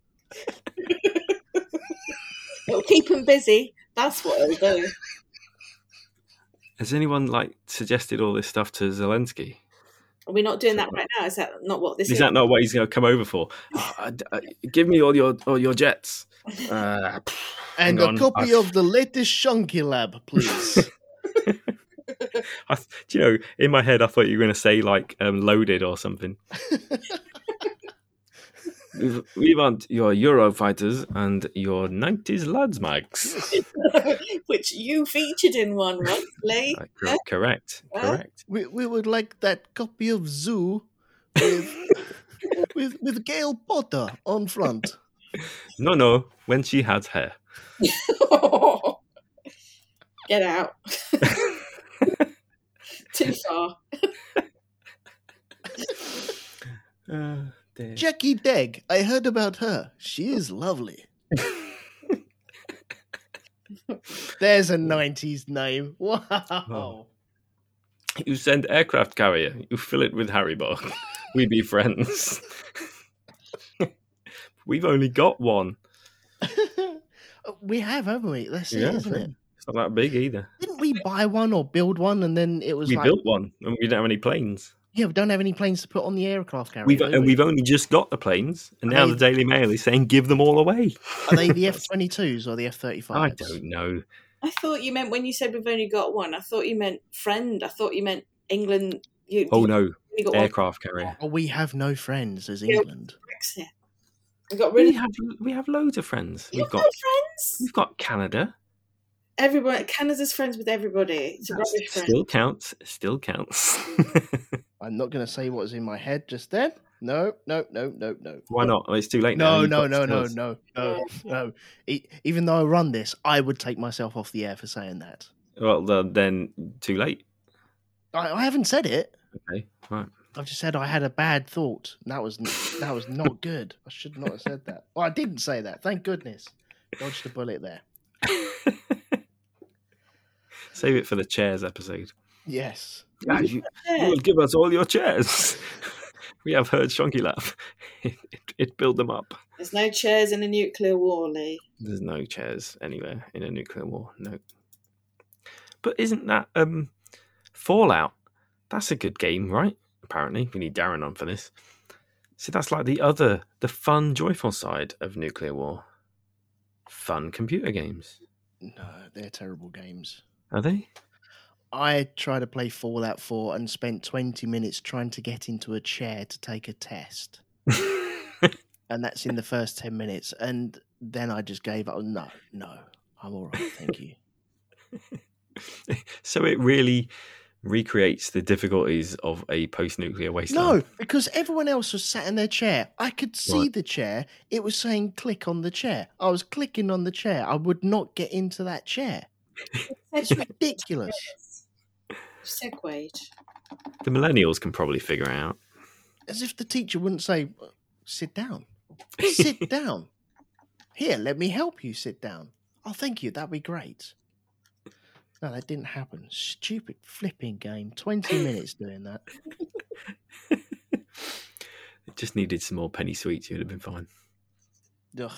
It'll keep them busy. That's what it'll do. Has anyone like suggested all this stuff to Zelensky? Are we not doing that right now? Is that not what this is? Is that not what he's going to come over for? Oh, uh, uh, give me all your all your jets. Uh, And Hang a on, copy I- of the latest Shunky Lab, please. I, do you know, in my head, I thought you were going to say like um, loaded or something. we, we want your Eurofighters and your nineties lads mags. Which you featured in one once, Lee. Uh, cor- correct, Huh? correct. we we would like that copy of Zoo with with with Gail Potter on front. No, no, when she has hair. Get out. Too far. Uh, dear. Jackie Degg, I heard about her. She is lovely. There's a nineties name. Wow. Oh. You send aircraft carrier. You fill it with Haribo. We be friends. We've only got one. We have, haven't we? That's it, Yeah, isn't I it? think. It's not that big either. Didn't we buy one or build one and then it was We like, built one, and we don't have any planes. yeah, we don't have any planes to put on the aircraft carrier. We've do and we? we've only just got the planes, and now They- the Daily Mail is saying give them all away. Are they the F twenty-twos or the F I thirty-fives? don't know. I thought you meant when you said we've only got one. I thought you meant friend. I thought you meant England. You, Oh you no, only got one aircraft carrier. Oh, we have no friends as Yeah. England. Brexit. We got rid We of. have we have loads of friends. You We've have no got friends. we've got Canada. Everyone. Canada's friends with everybody. It's a That rubbish friend. still counts. Still counts. I'm not going to say what was in my head just then. No, no, no, no, no. Why not? Oh, it's too late now. No, You've no, got no, no, skills. no, no, no. E- even though I run this, I would take myself off the air for saying that. Well, the- then too late. I, I haven't said it. Okay, right. I've just said I had a bad thought. And that was that was not good. I should not have said that. Well, I didn't say that. Thank goodness. Dodged a bullet there. Save it for the chairs episode. Yes. Ah, you, Yeah. you will give us all your chairs. We have heard Shonky laugh. It, it, it build them up. There's no chairs in a nuclear war, Lee. There's no chairs anywhere in a nuclear war. No. But isn't that um, Fallout? That's a good game, right? Apparently, we need Darren on for this. So that's like the other, the fun, joyful side of nuclear war. Fun computer games. No, they're terrible games. Are they? I tried to play Fallout four and spent twenty minutes trying to get into a chair to take a test. And that's in the first ten minutes. And then I just gave up. No, no, I'm all right. Thank you. So it really recreates the difficulties of a post-nuclear wasteland. No, because everyone else was sat in their chair. I could see Right. the chair. It was saying click on the chair. I was clicking on the chair. I would not get into that chair. It's ridiculous. Segued. The millennials can probably figure it out. As if the teacher wouldn't say, sit down. Sit down. Here, let me help you. Sit down. Oh, thank you. That'd be great. No, that didn't happen. Stupid flipping game. Twenty minutes doing that. It just needed some more penny sweets. You'd have been fine. Ugh.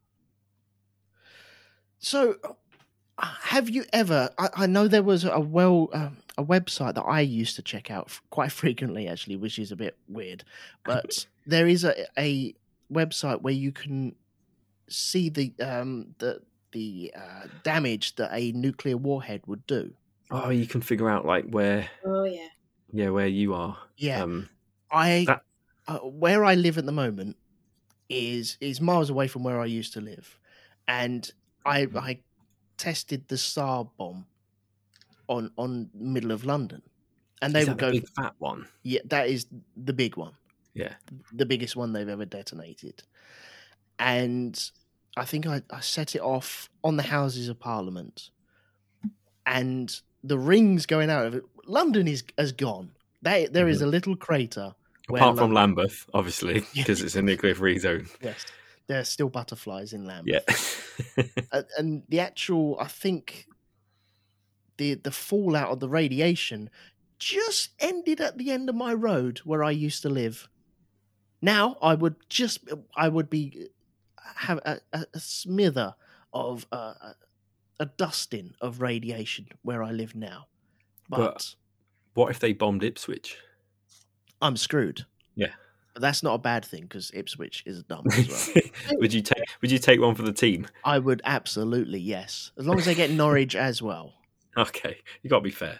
So, uh, have you ever? I, I know there was a well um, a website that I used to check out f- quite frequently, actually, which is a bit weird. But there is a, a website where you can see the um, the the uh, damage that a nuclear warhead would do. Oh, you can figure out like where, Oh yeah. yeah, where you are. Yeah, Um, I that- uh, where I live at the moment is is miles away from where I used to live, and I I tested the Tsar bomb on on middle of London, and they is would that the go, big fat one? yeah, that is the big one, Yeah. the biggest one they've ever detonated, and I think I, I set it off on the Houses of Parliament, and the rings going out of it. London is has gone. They, there is a little crater. where Apart from London- Lambeth, obviously, because it's a nuclear-free zone. yes, there's still butterflies in Lambeth. Yeah. and, and the actual, I think, the the fallout of the radiation just ended at the end of my road where I used to live. Now I would just, I would be have a, a, a smither of uh, a, a dusting of radiation where I live now, but, But- What if they bombed Ipswich? I'm screwed. Yeah. But that's not a bad thing because Ipswich is dumb as well. would you take Would you take one for the team? I would absolutely, yes, as long as they get Norwich as well. Okay, you got to be fair.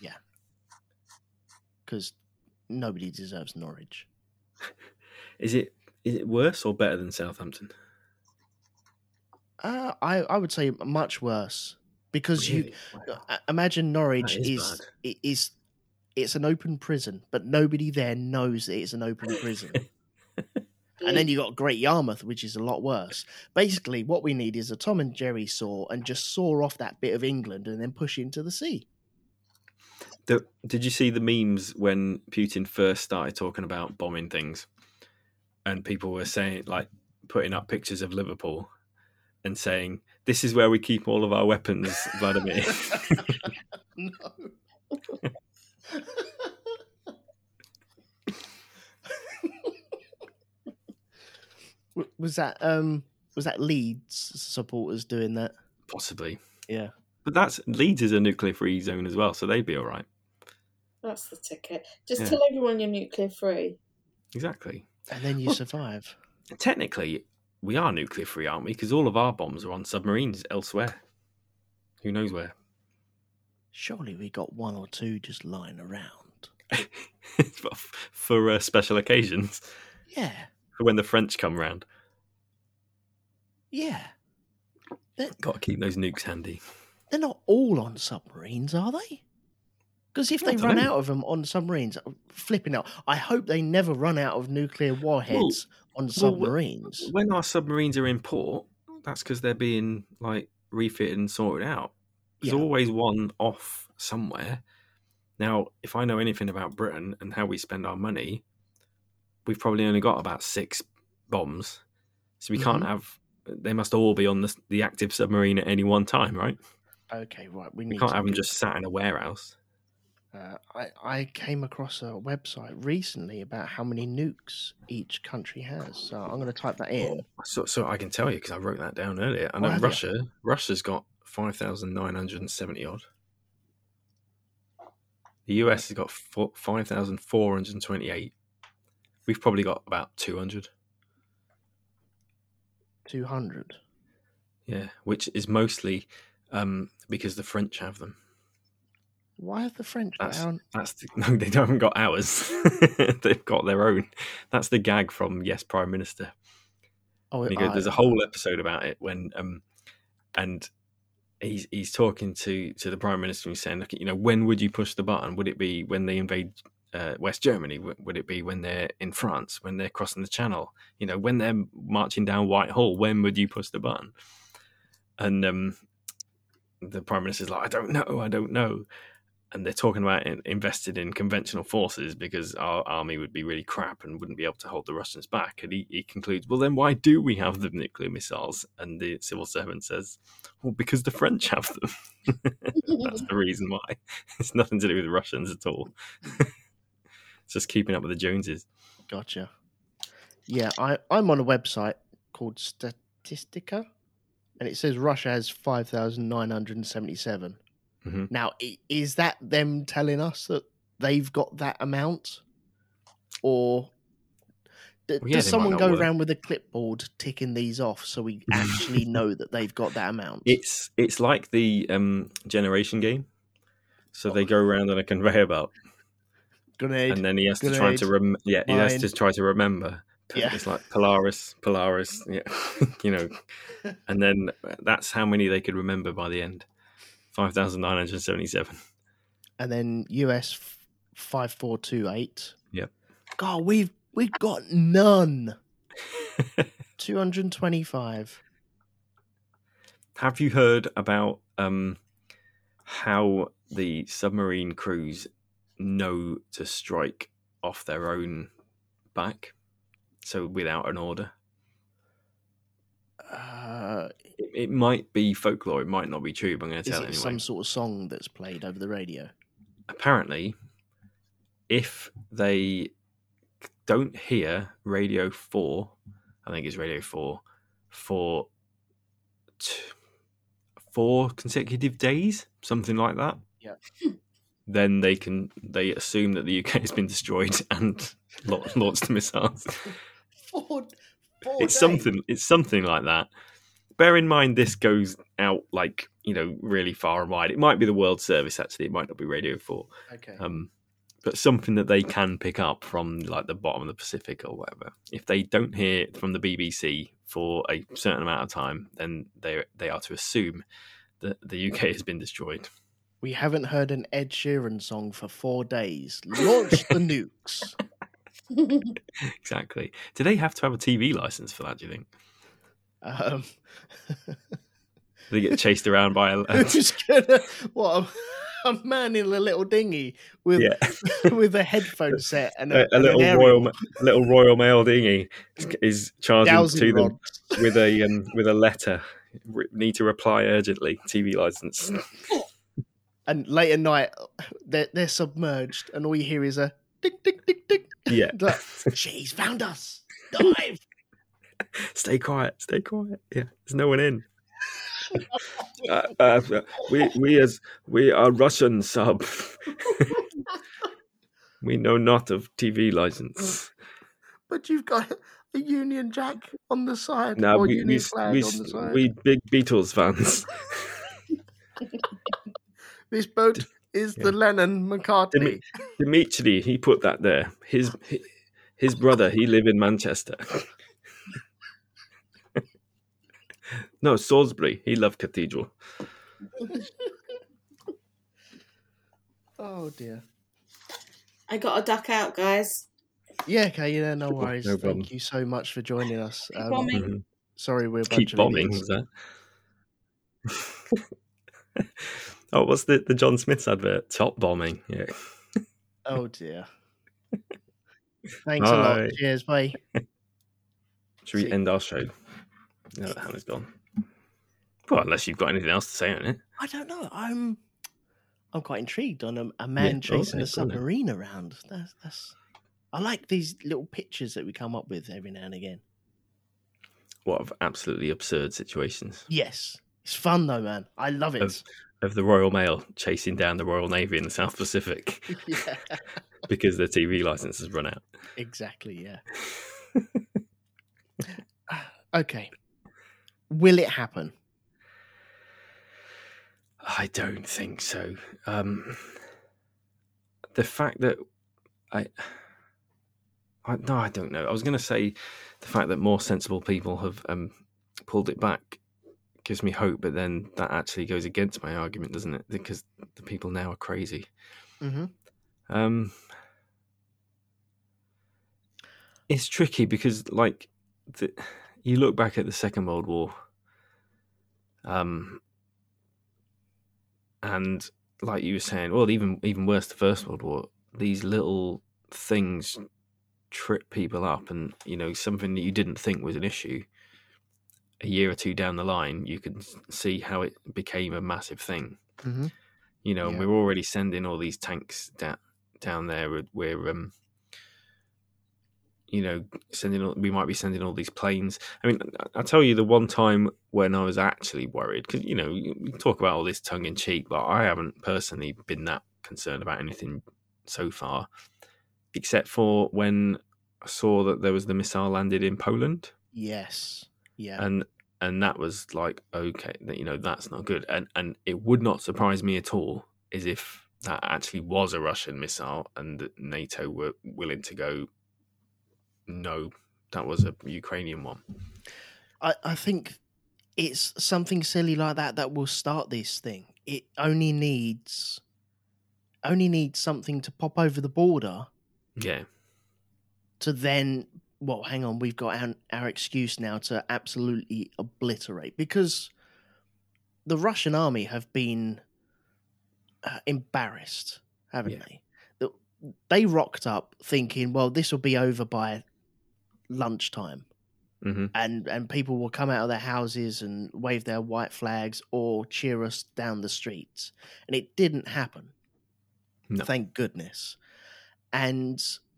Because nobody deserves Norwich. Is it is it worse or better than Southampton? Uh, I I would say much worse because you Really? Wow. uh, imagine Norwich That is is it is it's an open prison, but nobody there knows that it's an open prison. And then you got Great Yarmouth, which is a lot worse. Basically, what we need is a Tom and Jerry saw and just saw off that bit of England and then push into the sea. The, did you see the memes when Putin first started talking about bombing things, and people were saying, like, putting up pictures of Liverpool and saying, "This is where we keep all of our weapons, Vladimir." No. W- was that um was that Leeds supporters doing that? Possibly, Yeah. but that's Leeds is a nuclear-free zone as well, so they'd be all right. That's the ticket. Just Yeah. tell everyone you're nuclear free. Exactly. And then you Well- survive. Technically, we are nuclear-free, aren't we? Because all of our bombs are on submarines elsewhere. Who knows where? Surely we got one or two just lying around. for for uh, special occasions, Yeah. for when the French come round. Yeah. They're, Got to keep those nukes handy. they're not all on submarines, are they? Because if I they don't run know. out of them on submarines, flipping out. I hope they never run out of nuclear warheads on well, submarines. When our submarines are in port, that's because they're being like refitted and sorted out. There's Yeah. always one off somewhere. Now, if I know anything about Britain and how we spend our money, we've probably only got about six bombs, so we can't have. They must all be on the, the active submarine at any one time, right? Okay, right. We We need can't to have them go- just sat in a warehouse. Uh, I, I came across a website recently about how many nukes each country has. So I'm going to type that in. So, so I can tell you because I wrote that down earlier. I Oh, know have you? Russia. Russia's got five thousand nine hundred and seventy odd. The U S has got five thousand four hundred and twenty-eight. We've probably got about two hundred. two hundred. Yeah, which is mostly um, because the French have them. Why have the French got That's down? that's the, no, they haven't got ours. They've got their own. That's the gag from Yes, Prime Minister. Oh, Because I- there's a whole episode about it when um and he's he's talking to to the prime minister and he's saying, look, you know, when would you push the button? Would it be when they invade uh, West Germany? W- would it be when they're in France? When they're crossing the Channel? You know, when they're marching down Whitehall? When would you push the button? And um, the prime minister's like, I don't know, I don't know. and they're talking about in, invested in conventional forces because our army would be really crap and wouldn't be able to hold the Russians back. And he, he concludes, well, then why do we have the nuclear missiles? And the civil servant says, well, because the French have them. That's the reason why. It's nothing to do with the Russians at all. It's just keeping up with the Joneses. Gotcha. Yeah, I, I'm on a website called Statistica, and it says Russia has five thousand nine hundred seventy-seven. Mm-hmm. Now, is that them telling us that they've got that amount? Or d- well, yeah, does they someone might go not work. around with a clipboard ticking these off so we actually know that they've got that amount? It's it's like the um, Generation game. So they go around on a conveyor belt, Grenade. and then he has to grenade, try to rem- yeah he has mine. to try to remember. Yeah. It's like Polaris, Polaris, yeah, you know, and then that's how many they could remember by the end. Five thousand nine hundred seventy-seven. And then U S five four two eight. Yep. God, we've we've got none. two hundred twenty-five. Have you heard about um, how the submarine crews know to strike off their own back? So without an order? Uh, It, it might be folklore, it might not be true, but I'm going to is tell it it anyway. some sort of song that's played over the radio? Apparently, if they don't hear Radio four, I think it's Radio four, for t- four consecutive days, something like that, Yeah. then they can they assume that the U K has been destroyed and la- launched the missiles. Four, four It's days. something. It's something like that. Bear in mind, this goes out like you know really far and wide. It might be the World Service actually. It might not be Radio Four. Okay. Um, but something that they can pick up from like the bottom of the Pacific or whatever. If they don't hear from the B B C for a certain amount of time, then they they are to assume that the U K has been destroyed. We haven't heard an Ed Sheeran song for four days. Launch the nukes. Exactly. Do they have to have a T V license for that? Do you think Um, they get chased around by a? a who's gonna what a, a man in a little dinghy with yeah. with a headphone set and a, a, a and little an royal, aerial Ma- little Royal Mail dinghy is, is charging dowsing to them rods. with a um, with a letter. Re- need to reply urgently. T V license. And late at night, they're, they're submerged, and all you hear is a tick, tick, tick, tick. Yeah. Like, she's found us. Dive. Stay quiet. Stay quiet. Yeah. There's no one in. uh, uh, we we as we are Russian sub. We know not of T V license. But you've got a Union Jack on the side, No, or we Union we, flag we, on the side. we big Beatles fans. This boat is Yeah. the Lennon McCartney. Dimi- Dimitri, he put that there. His his brother, he lived in Manchester. No, Salisbury. He loved Cathedral. Oh dear. I got to duck out, guys. Yeah, okay, yeah, no Sure, worries. no Thank problem. you so much for joining us. Keep Um, bombing. Mhm. sorry, we're a bunch Keep of bombing, idiots. was that? Oh, what's the, the John Smith's advert? Top bombing. Yeah. Oh dear. Thanks a lot. Bye. Cheers, bye. Should we See- end our show? No, the hand is gone. Well, unless you've got anything else to say on it. I don't know. I'm I'm quite intrigued on a, a man Yeah, chasing okay, a go on then. submarine around. That's, that's I like these little pictures that we come up with every now and again. What of absolutely absurd situations Yes. It's fun though, man. I love it. of of the Royal Mail chasing down the Royal Navy in the South Pacific Yeah. because their T V license has run out. Exactly, yeah. Okay. Will it happen? I don't think so. Um, the fact that I, I, no, I don't know. I was going to say the fact that more sensible people have um, pulled it back gives me hope, but then that actually goes against my argument, doesn't it? Because the people now are crazy. Mm-hmm. Um, it's tricky because, like, the, you look back at the Second World War, um, and like you were saying, well, even even worse, the First World War. These little things trip people up, and you know, something that you didn't think was an issue. A year or two down the line, you can see how it became a massive thing. Mm-hmm. You know, Yeah. and we're already sending all these tanks down down there. We're, we're um, you know, sending. All, we might be sending all these planes. I mean, I'll tell you the one time when I was actually worried, because you know, we talk about all this tongue in cheek, but I haven't personally been that concerned about anything so far, except for when I saw that there was the missile landed in Poland. Yes. Yeah. And and that was like, okay, you know, that's not good. And and it would not surprise me at all as if that actually was a Russian missile and that NATO were willing to go, no, that was a Ukrainian one. I, I think it's something silly like that that will start this thing. It only needs only needs something to pop over the border Yeah. to then, well, hang on, we've got our, our excuse now to absolutely obliterate, because the Russian army have been uh, embarrassed, haven't Yeah. they? The, they rocked up thinking, well, this will be over by lunchtime. Mm-hmm. And and people will come out of their houses and wave their white flags or cheer us down the streets. And it didn't happen. No. Thank goodness. And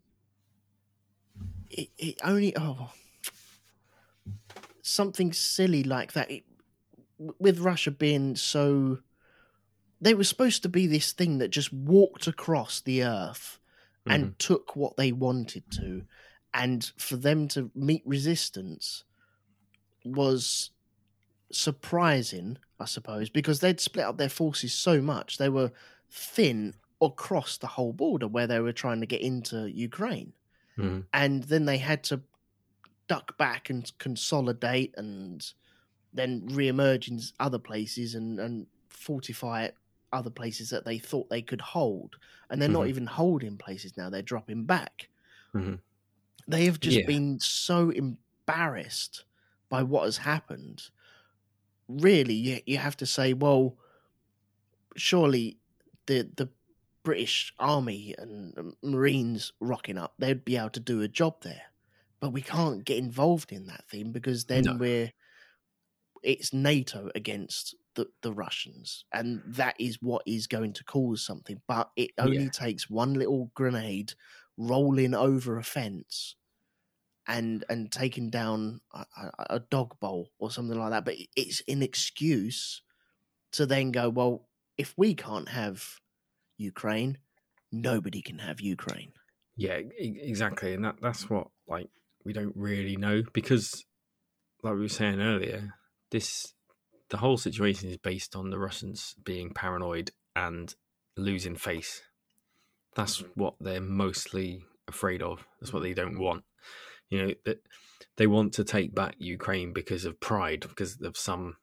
it, it only, oh, something silly like that. It, with Russia being so, they were supposed to be this thing that just walked across the earth and Mhm. took what they wanted to. And for them to meet resistance was surprising, I suppose, because they'd split up their forces so much. They were thin across the whole border where they were trying to get into Ukraine. Mhm. And then they had to duck back and consolidate and then re-emerge in other places and, and fortify other places that they thought they could hold. And they're not Mhm. even holding places now. They're dropping back. Mhm. They have just Yeah. been so embarrassed by what has happened. Really, you, you have to say, well, surely the the British Army and Marines rocking up, they'd be able to do a job there. But we can't get involved in that thing because then No. we're it's NATO against the, the Russians, and that is what is going to cause something. But it only Yeah. takes one little grenade rolling over a fence and and taking down a, a, a dog bowl or something like that. But it's an excuse to then go, well, if we can't have Ukraine, nobody can have Ukraine. Yeah, e- exactly. And that, that's what, like, we don't really know because, like we were saying earlier, this the whole situation is based on the Russians being paranoid and losing face. That's what they're mostly afraid of. That's what they don't want. You know, that they want to take back Ukraine because of pride, because of some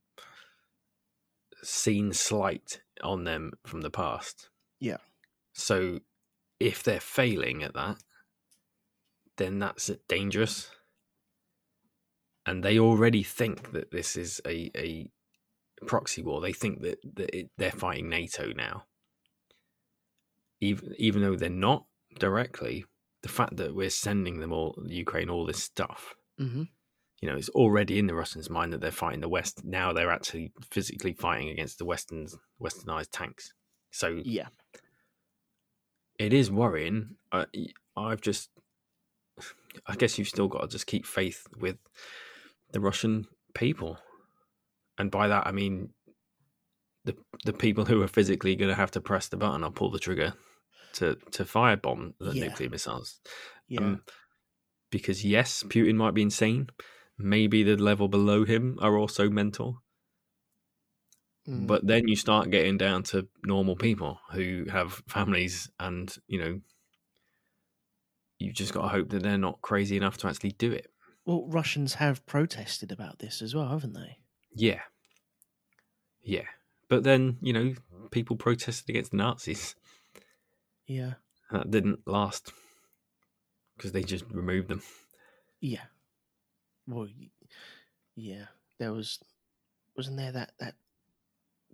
seen slight on them from the past. Yeah. So if they're failing at that, then that's dangerous. And they already think that this is a, a proxy war. They think that, that it, they're fighting NATO now. Even, even though they're not directly, the fact that we're sending them all, Ukraine, all this stuff, Mm-hmm. you know, it's already in the Russians' mind that they're fighting the West. Now they're actually physically fighting against the Western, westernized tanks. So Yeah. it is worrying. I, I've just, I guess you've still got to just keep faith with the Russian people. And by that, I mean the the people who are physically going to have to press the button or pull the trigger to, to firebomb the Yeah. nuclear missiles. Yeah. Um, because yes, Putin might be insane. Maybe the level below him are also mental. Mm. But then you start getting down to normal people who have families and, you know, you've just got to hope that they're not crazy enough to actually do it. Well, Russians have protested about this as well, haven't they? Yeah. Yeah. But then, you know, people protested against Nazis. Yeah. That didn't last because they just removed them. Yeah. Well, y- yeah. There was, wasn't there that, that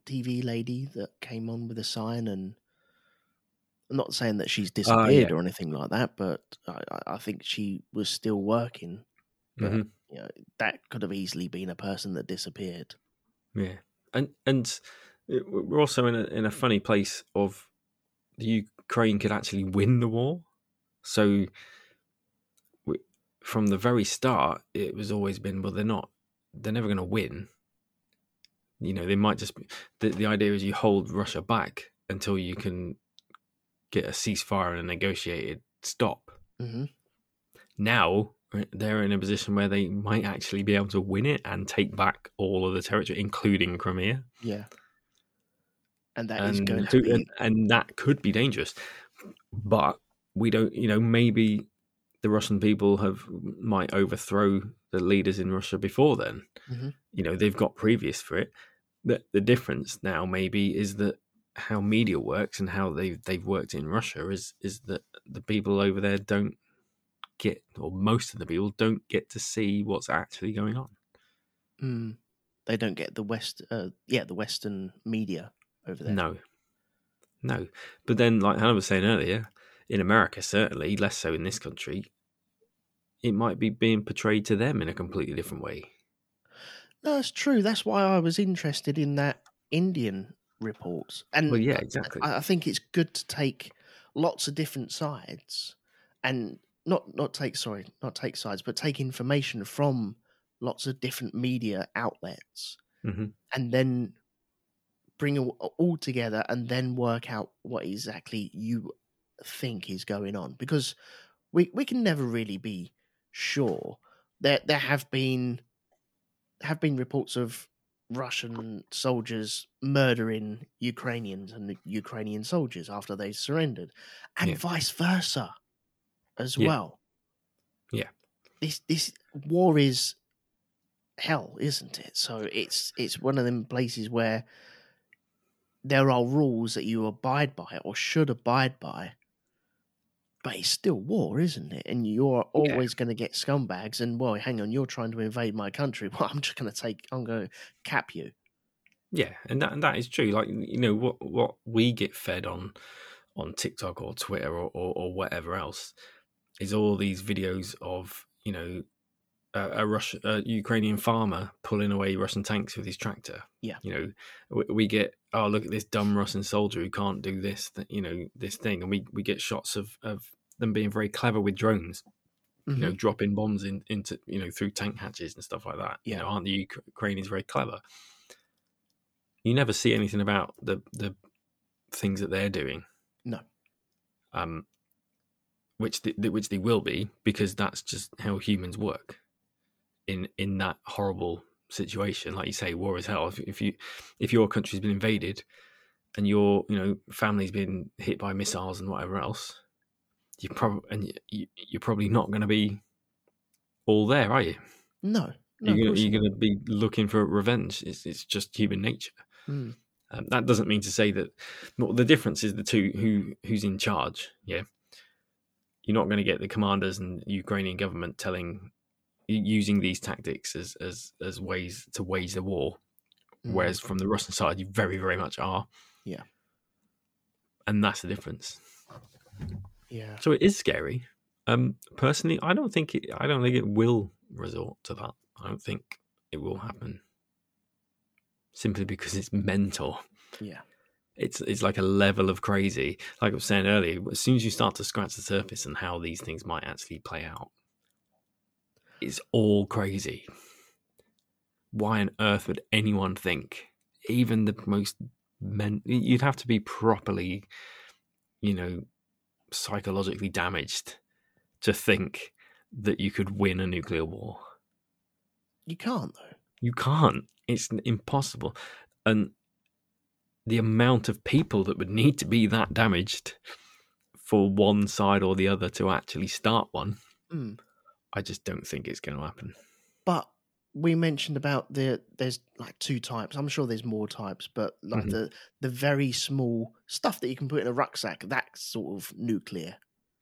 T V lady that came on with a sign, and I'm not saying that she's Uh, disappeared yeah. or anything like that, but I, I I think she was still working. But hmm you know, that could have easily been a person that disappeared. Yeah. And and it- we're also in a in a funny place of the Ukraine could actually win the war. So we, from the very start, it was always been, well, they're not, they're never going to win. You know, they might just be, the, the idea is you hold Russia back until you can get a ceasefire and a negotiated stop. hmm Now they're in a position where they might actually be able to win it and take back all of the territory, including Crimea. Yeah, and that is And going to who, be and, and that could be dangerous. But we don't, you know, maybe the Russian people have might overthrow the leaders in Russia before then. Mhm. You know, they've got previous for it. The the difference now maybe is that how media works and how they've they've worked in Russia is is that the people over there don't get, or most of the people don't get to see what's actually going on. Mm. They don't get the West, uh, yeah, the Western media over there. No, no. But then, like Hannah was saying earlier, in America, certainly, less so in this country, it might be being portrayed to them in a completely different way. No, that's true. That's why I was interested in that Indian report. And Well, yeah, I- exactly. I, I think it's good to take lots of different sides and not not take sorry, not take sides, but take information from lots of different media outlets hmm and then bring it all all together and then work out what exactly you think is going on, because we we can never really be sure. There there have been have been reports of Russian soldiers murdering Ukrainians and Ukrainian soldiers after they surrendered, and Yeah. vice versa as Yeah. well. Yeah. This this war is hell, isn't it? So it's it's one of them places where there are rules that you abide by or should abide by, but it's still war, isn't it? And you're Yeah. always going to get scumbags. And well, hang on, you're trying to invade my country. Well, I'm just going to take, I'm going to cap you. Yeah, and that and that is true. Like, you know, what what we get fed on on TikTok or Twitter or, or, or whatever else is all these videos of, you know, a, a Russian, a Ukrainian farmer pulling away Russian tanks with his tractor. Yeah. You know, we, we get, oh, look at this dumb Russian soldier who can't do this, th- you know, this thing, and we, we get shots of, of them being very clever with drones. Mhm. You know, dropping bombs in, into, you know, through tank hatches and stuff like that. Yeah. You know, aren't the Ukrainians very clever? You never see anything about the the things that they're doing. No. Um, which they, which they will be, because that's just how humans work. In in that horrible situation, like you say, war is hell. If, if you if your country's been invaded and your you know family's been hit by missiles and whatever else, you probably and you, you're probably not going to be all there, are you? No. No, you're of gonna, course you're not. going to be looking for revenge. It's it's just human nature. Mm. Um, that doesn't mean to say that. Well, the difference is the two who who's in charge. Yeah, you're not going to get the commanders and the Ukrainian government telling using these tactics as as as ways to wage the war, Mm. whereas from the Russian side, you very very much are. Yeah. And that's the difference. Yeah. So it is scary. Um, personally, I don't think it. I don't think it will resort to that. I don't think it will happen. Simply because it's mental. Yeah. It's it's like a level of crazy. Like I was saying earlier, as soon as you start to scratch the surface and how these things might actually play out, it's all crazy. Why on earth would anyone think, even the most men, you'd have to be properly, you know, psychologically damaged to think that you could win a nuclear war. You can't, though. You can't. It's impossible. And the amount of people that would need to be that damaged for one side or the other to actually start one, Mm. I just don't think it's going to happen. But we mentioned about the there's like two types. I'm sure there's more types, but like Mhm. the the very small stuff that you can put in a rucksack, that sort of nuclear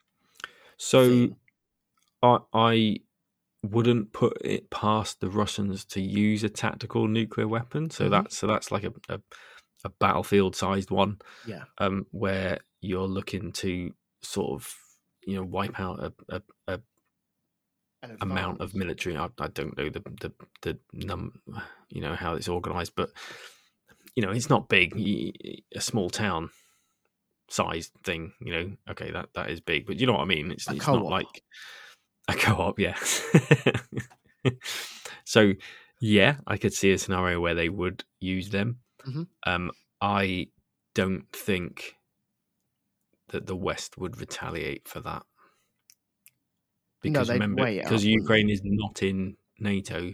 So thing. I, I wouldn't put it past the Russians to use a tactical nuclear weapon. So Mhm. that's so that's like a, a a battlefield-sized one, Yeah. um, where you're looking to sort of, you know, wipe out a, a, a An amount of advance. military. I, I don't know the the the num, you know, how it's organised, but you know, it's not big. Y- A small town sized thing, you know. Okay, that that is big, but you know what I mean. It's A it's co-op. not like a co-op, yeah. So, yeah, I could see a scenario where they would use them. Mhm. Um, I don't think that the West would retaliate for that. Because they'd remember, weigh it because up, wouldn't Ukraine they? is not in NATO,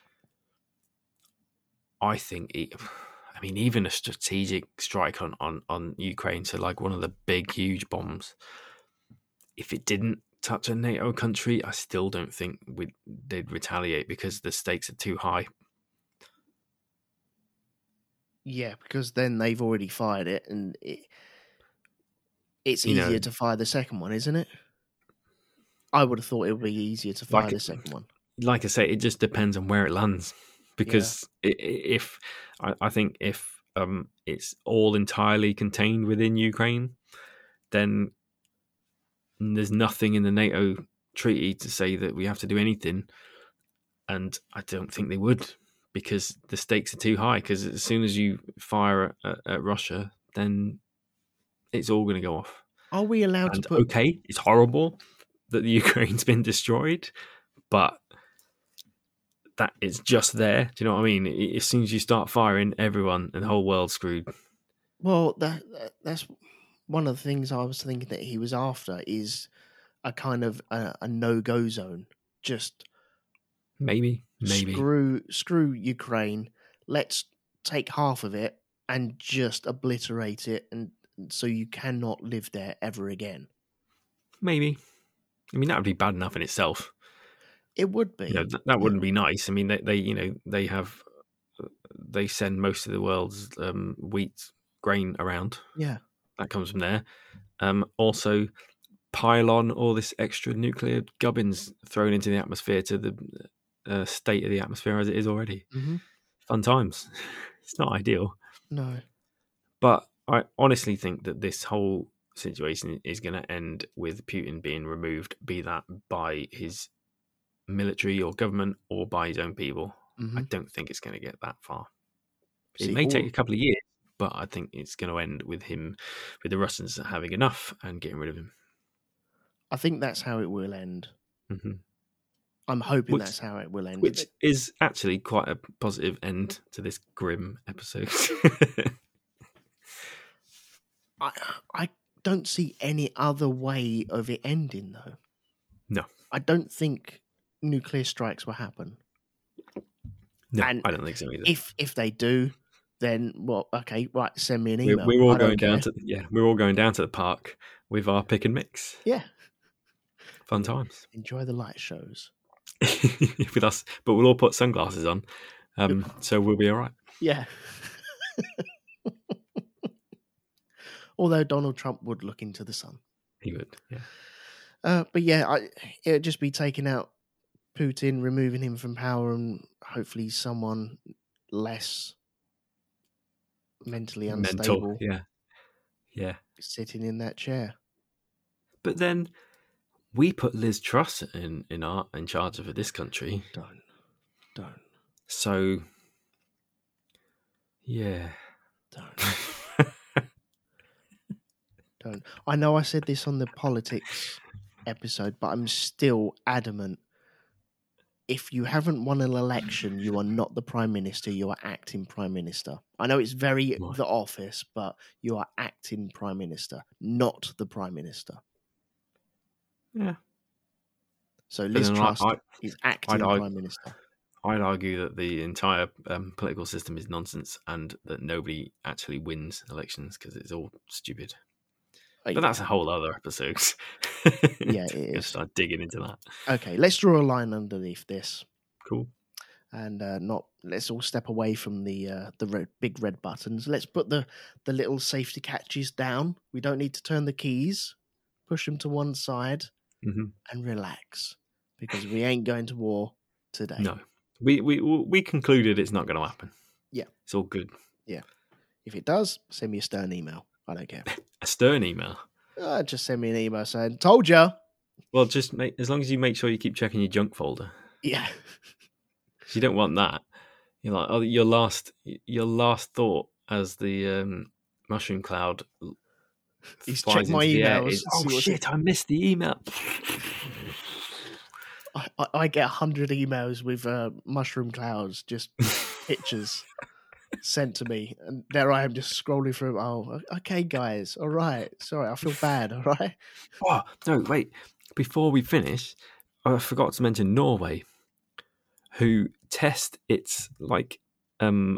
I think it, I mean, even a strategic strike on, on, on Ukraine, so like one of the big, huge bombs, if it didn't touch a NATO country, I still don't think we'd, they'd retaliate because the stakes are too high. Yeah, because then they've already fired it, and it, it's You know, easier to fire the second one, isn't it? I would have thought it would be easier to fire Like the it- second one. Like I say, it just depends on where it lands. Because i- i- if I, I think if um, it's all entirely contained within Ukraine, then there's nothing in the NATO treaty to say that we have to do anything. And I don't think they would, because the stakes are too high. Because as soon as you fire at, at Russia, then it's all going to go off. Are we allowed And to put? okay, it's horrible that the Ukraine's been destroyed, but that it's just there. Do you know what I mean? I- As soon as you start firing, everyone and the whole world's screwed. Well, that, that that's one of the things I was thinking that he was after is a kind of a, a no-go zone. Just Maybe, maybe. screw screw Ukraine. Let's take half of it and just obliterate it, and so you cannot live there ever again. Maybe. I mean, that would be bad enough in itself. It would be. You know, th- that wouldn't be nice. I mean, they, they, you know, they have, they send most of the world's um, wheat grain around. Yeah. That comes from there. Um, also, pile on all this extra nuclear gubbins thrown into the atmosphere to the uh, state of the atmosphere as it is already. Mm-hmm. Fun times. It's not ideal. No. But I honestly think that this whole situation is going to end with Putin being removed, be that by his military or government or by his own people. Mm-hmm. I don't think it's going to get that far. It See, may all- take a couple of years, but I think it's going to end with him, with the Russians having enough and getting rid of him. I think that's how it will end. hmm I'm hoping Which- that's how it will end. Which is actually quite a positive end to this grim episode. I I don't see any other way of it ending, though. No. I don't think nuclear strikes will happen. No, And I don't think so either. If if they do, then well, okay, right. Send me an We're, email. we're all I don't going down care. to yeah, we're all going down to the park with our pick and mix. Yeah, Fun times enjoy the light shows. with us, but we'll all put sunglasses on, um, so we'll be all right. Yeah. Although Donald Trump would look into the sun. He would, yeah. Uh, but yeah, I, it'd just be taking out Putin, removing him from power, and hopefully someone less mentally unstable Mental, yeah, yeah. sitting in that chair. But then we put Liz Truss in in our in charge of this country, Don't, don't, so yeah. don't, don't. I know I said this on the politics episode, but I'm still adamant. If you haven't won an election, you are not the prime minister. You are acting prime minister. I know it's very Right. The Office, but you are acting prime minister, not the prime minister. Yeah. So But Liz then I- Truss I- is acting I'd argue- prime minister. I'd argue that the entire um, political system is nonsense and that nobody actually wins elections because it's all stupid. Uh, But that's a whole other episode. Yeah, it Gonna is. Start digging into that. Okay, let's draw a line underneath this, Cool. and uh, not let's all step away from the uh, the red, big red buttons. Let's put the the little safety catches down. We don't need to turn the keys. Push them to one side hmm and relax, because we ain't going to war today. No, we we we concluded it's not going to happen. Yeah. it's all good. If it does, send me a stern email. I don't care. A stern email. Uh, just send me an email saying, "Told ya." Well, just make as long as you make sure you keep checking your junk folder. Yeah. You don't want that. You're like, oh, your last, your last thought as the um, mushroom cloud. He's flies checked my into the air emails. is, to oh see what's shit! I missed the email. I, I, I get a hundred emails with uh, mushroom clouds, just pictures sent to me, and there I am just scrolling through. Oh, okay, guys, all right. Sorry, I feel bad. All right. Oh no! Wait. Before we finish, I forgot to mention Norway, who test its like um,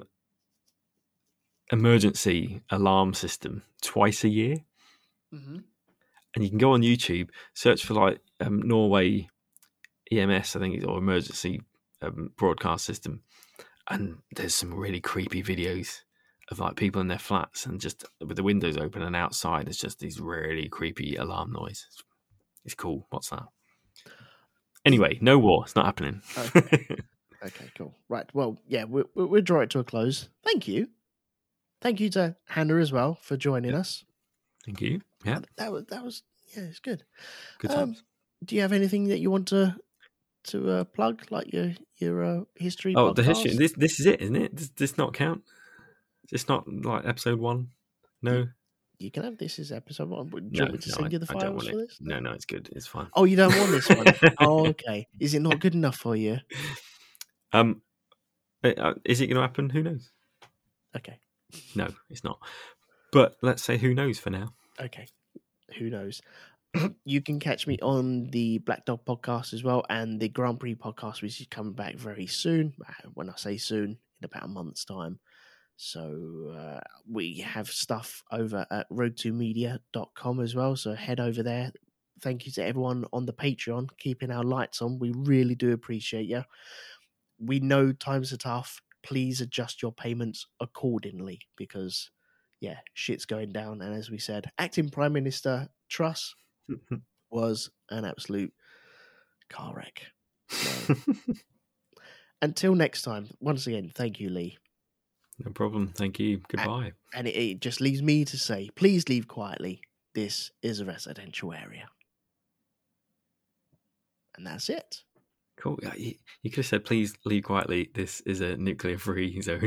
emergency alarm system twice a year. Mm-hmm. And you can go on YouTube, search for like um, Norway E M S, I think, it's or emergency um, broadcast system, and there's some really creepy videos of like people in their flats and just with the windows open and outside it's just these really creepy alarm noise. It's cool. What's that? Anyway, no war. It's not happening. Okay. Okay, cool. Right. Well, yeah, we, we, we'll draw it to a close. Thank you. Thank you to Hannah as well for joining Yeah. us. Thank you. Yeah, That was that was yeah, it's good. good Um, times. do you have anything that you want to to uh, plug, like your your uh, history? Oh, podcast? the history. This this is it, isn't it? Does this not count? It's not like episode one. No, You can have this as episode one. Do you no, want me to no, send I, you the I don't files want for it. this? No, no, it's good. It's fine. Oh, you don't want this one? Oh, okay. Is it not good enough for you? Um, uh, is it going to happen? Who knows? Okay. No, it's not. But let's say who knows for now. Okay. Who knows? You can catch me on the Black Dog podcast as well and the Grand Prix podcast, which is coming back very soon. When I say soon, in about a month's time. So uh, we have stuff over at road to media dot com as well. So head over there. Thank you to everyone on the Patreon keeping our lights on. We really do appreciate you. We know times are tough. Please adjust your payments accordingly because, yeah, shit's going down. And as we said, acting Prime Minister Truss was an absolute car wreck. So, until next time, once again, thank you, Lee. No problem. Thank you. Goodbye. And it, it just leaves me to say, please leave quietly. This is a residential area. And that's it. Cool. Yeah, you, you could have said, please leave quietly. This is a nuclear-free zone.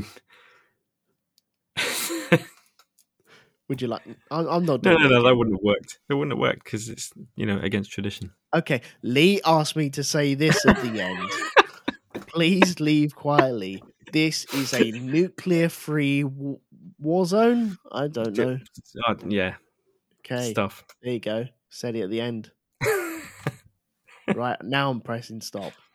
Would you like... I'm, I'm not No, doing no, it no, again. that wouldn't have worked. It wouldn't have worked because it's, you know, against tradition. Okay, Lee asked me to say this at the end. Please leave quietly. This is a nuclear-free w- war zone? I don't know. Uh, yeah, Okay, stuff. there you go. Said it at the end. Right, now I'm pressing stop.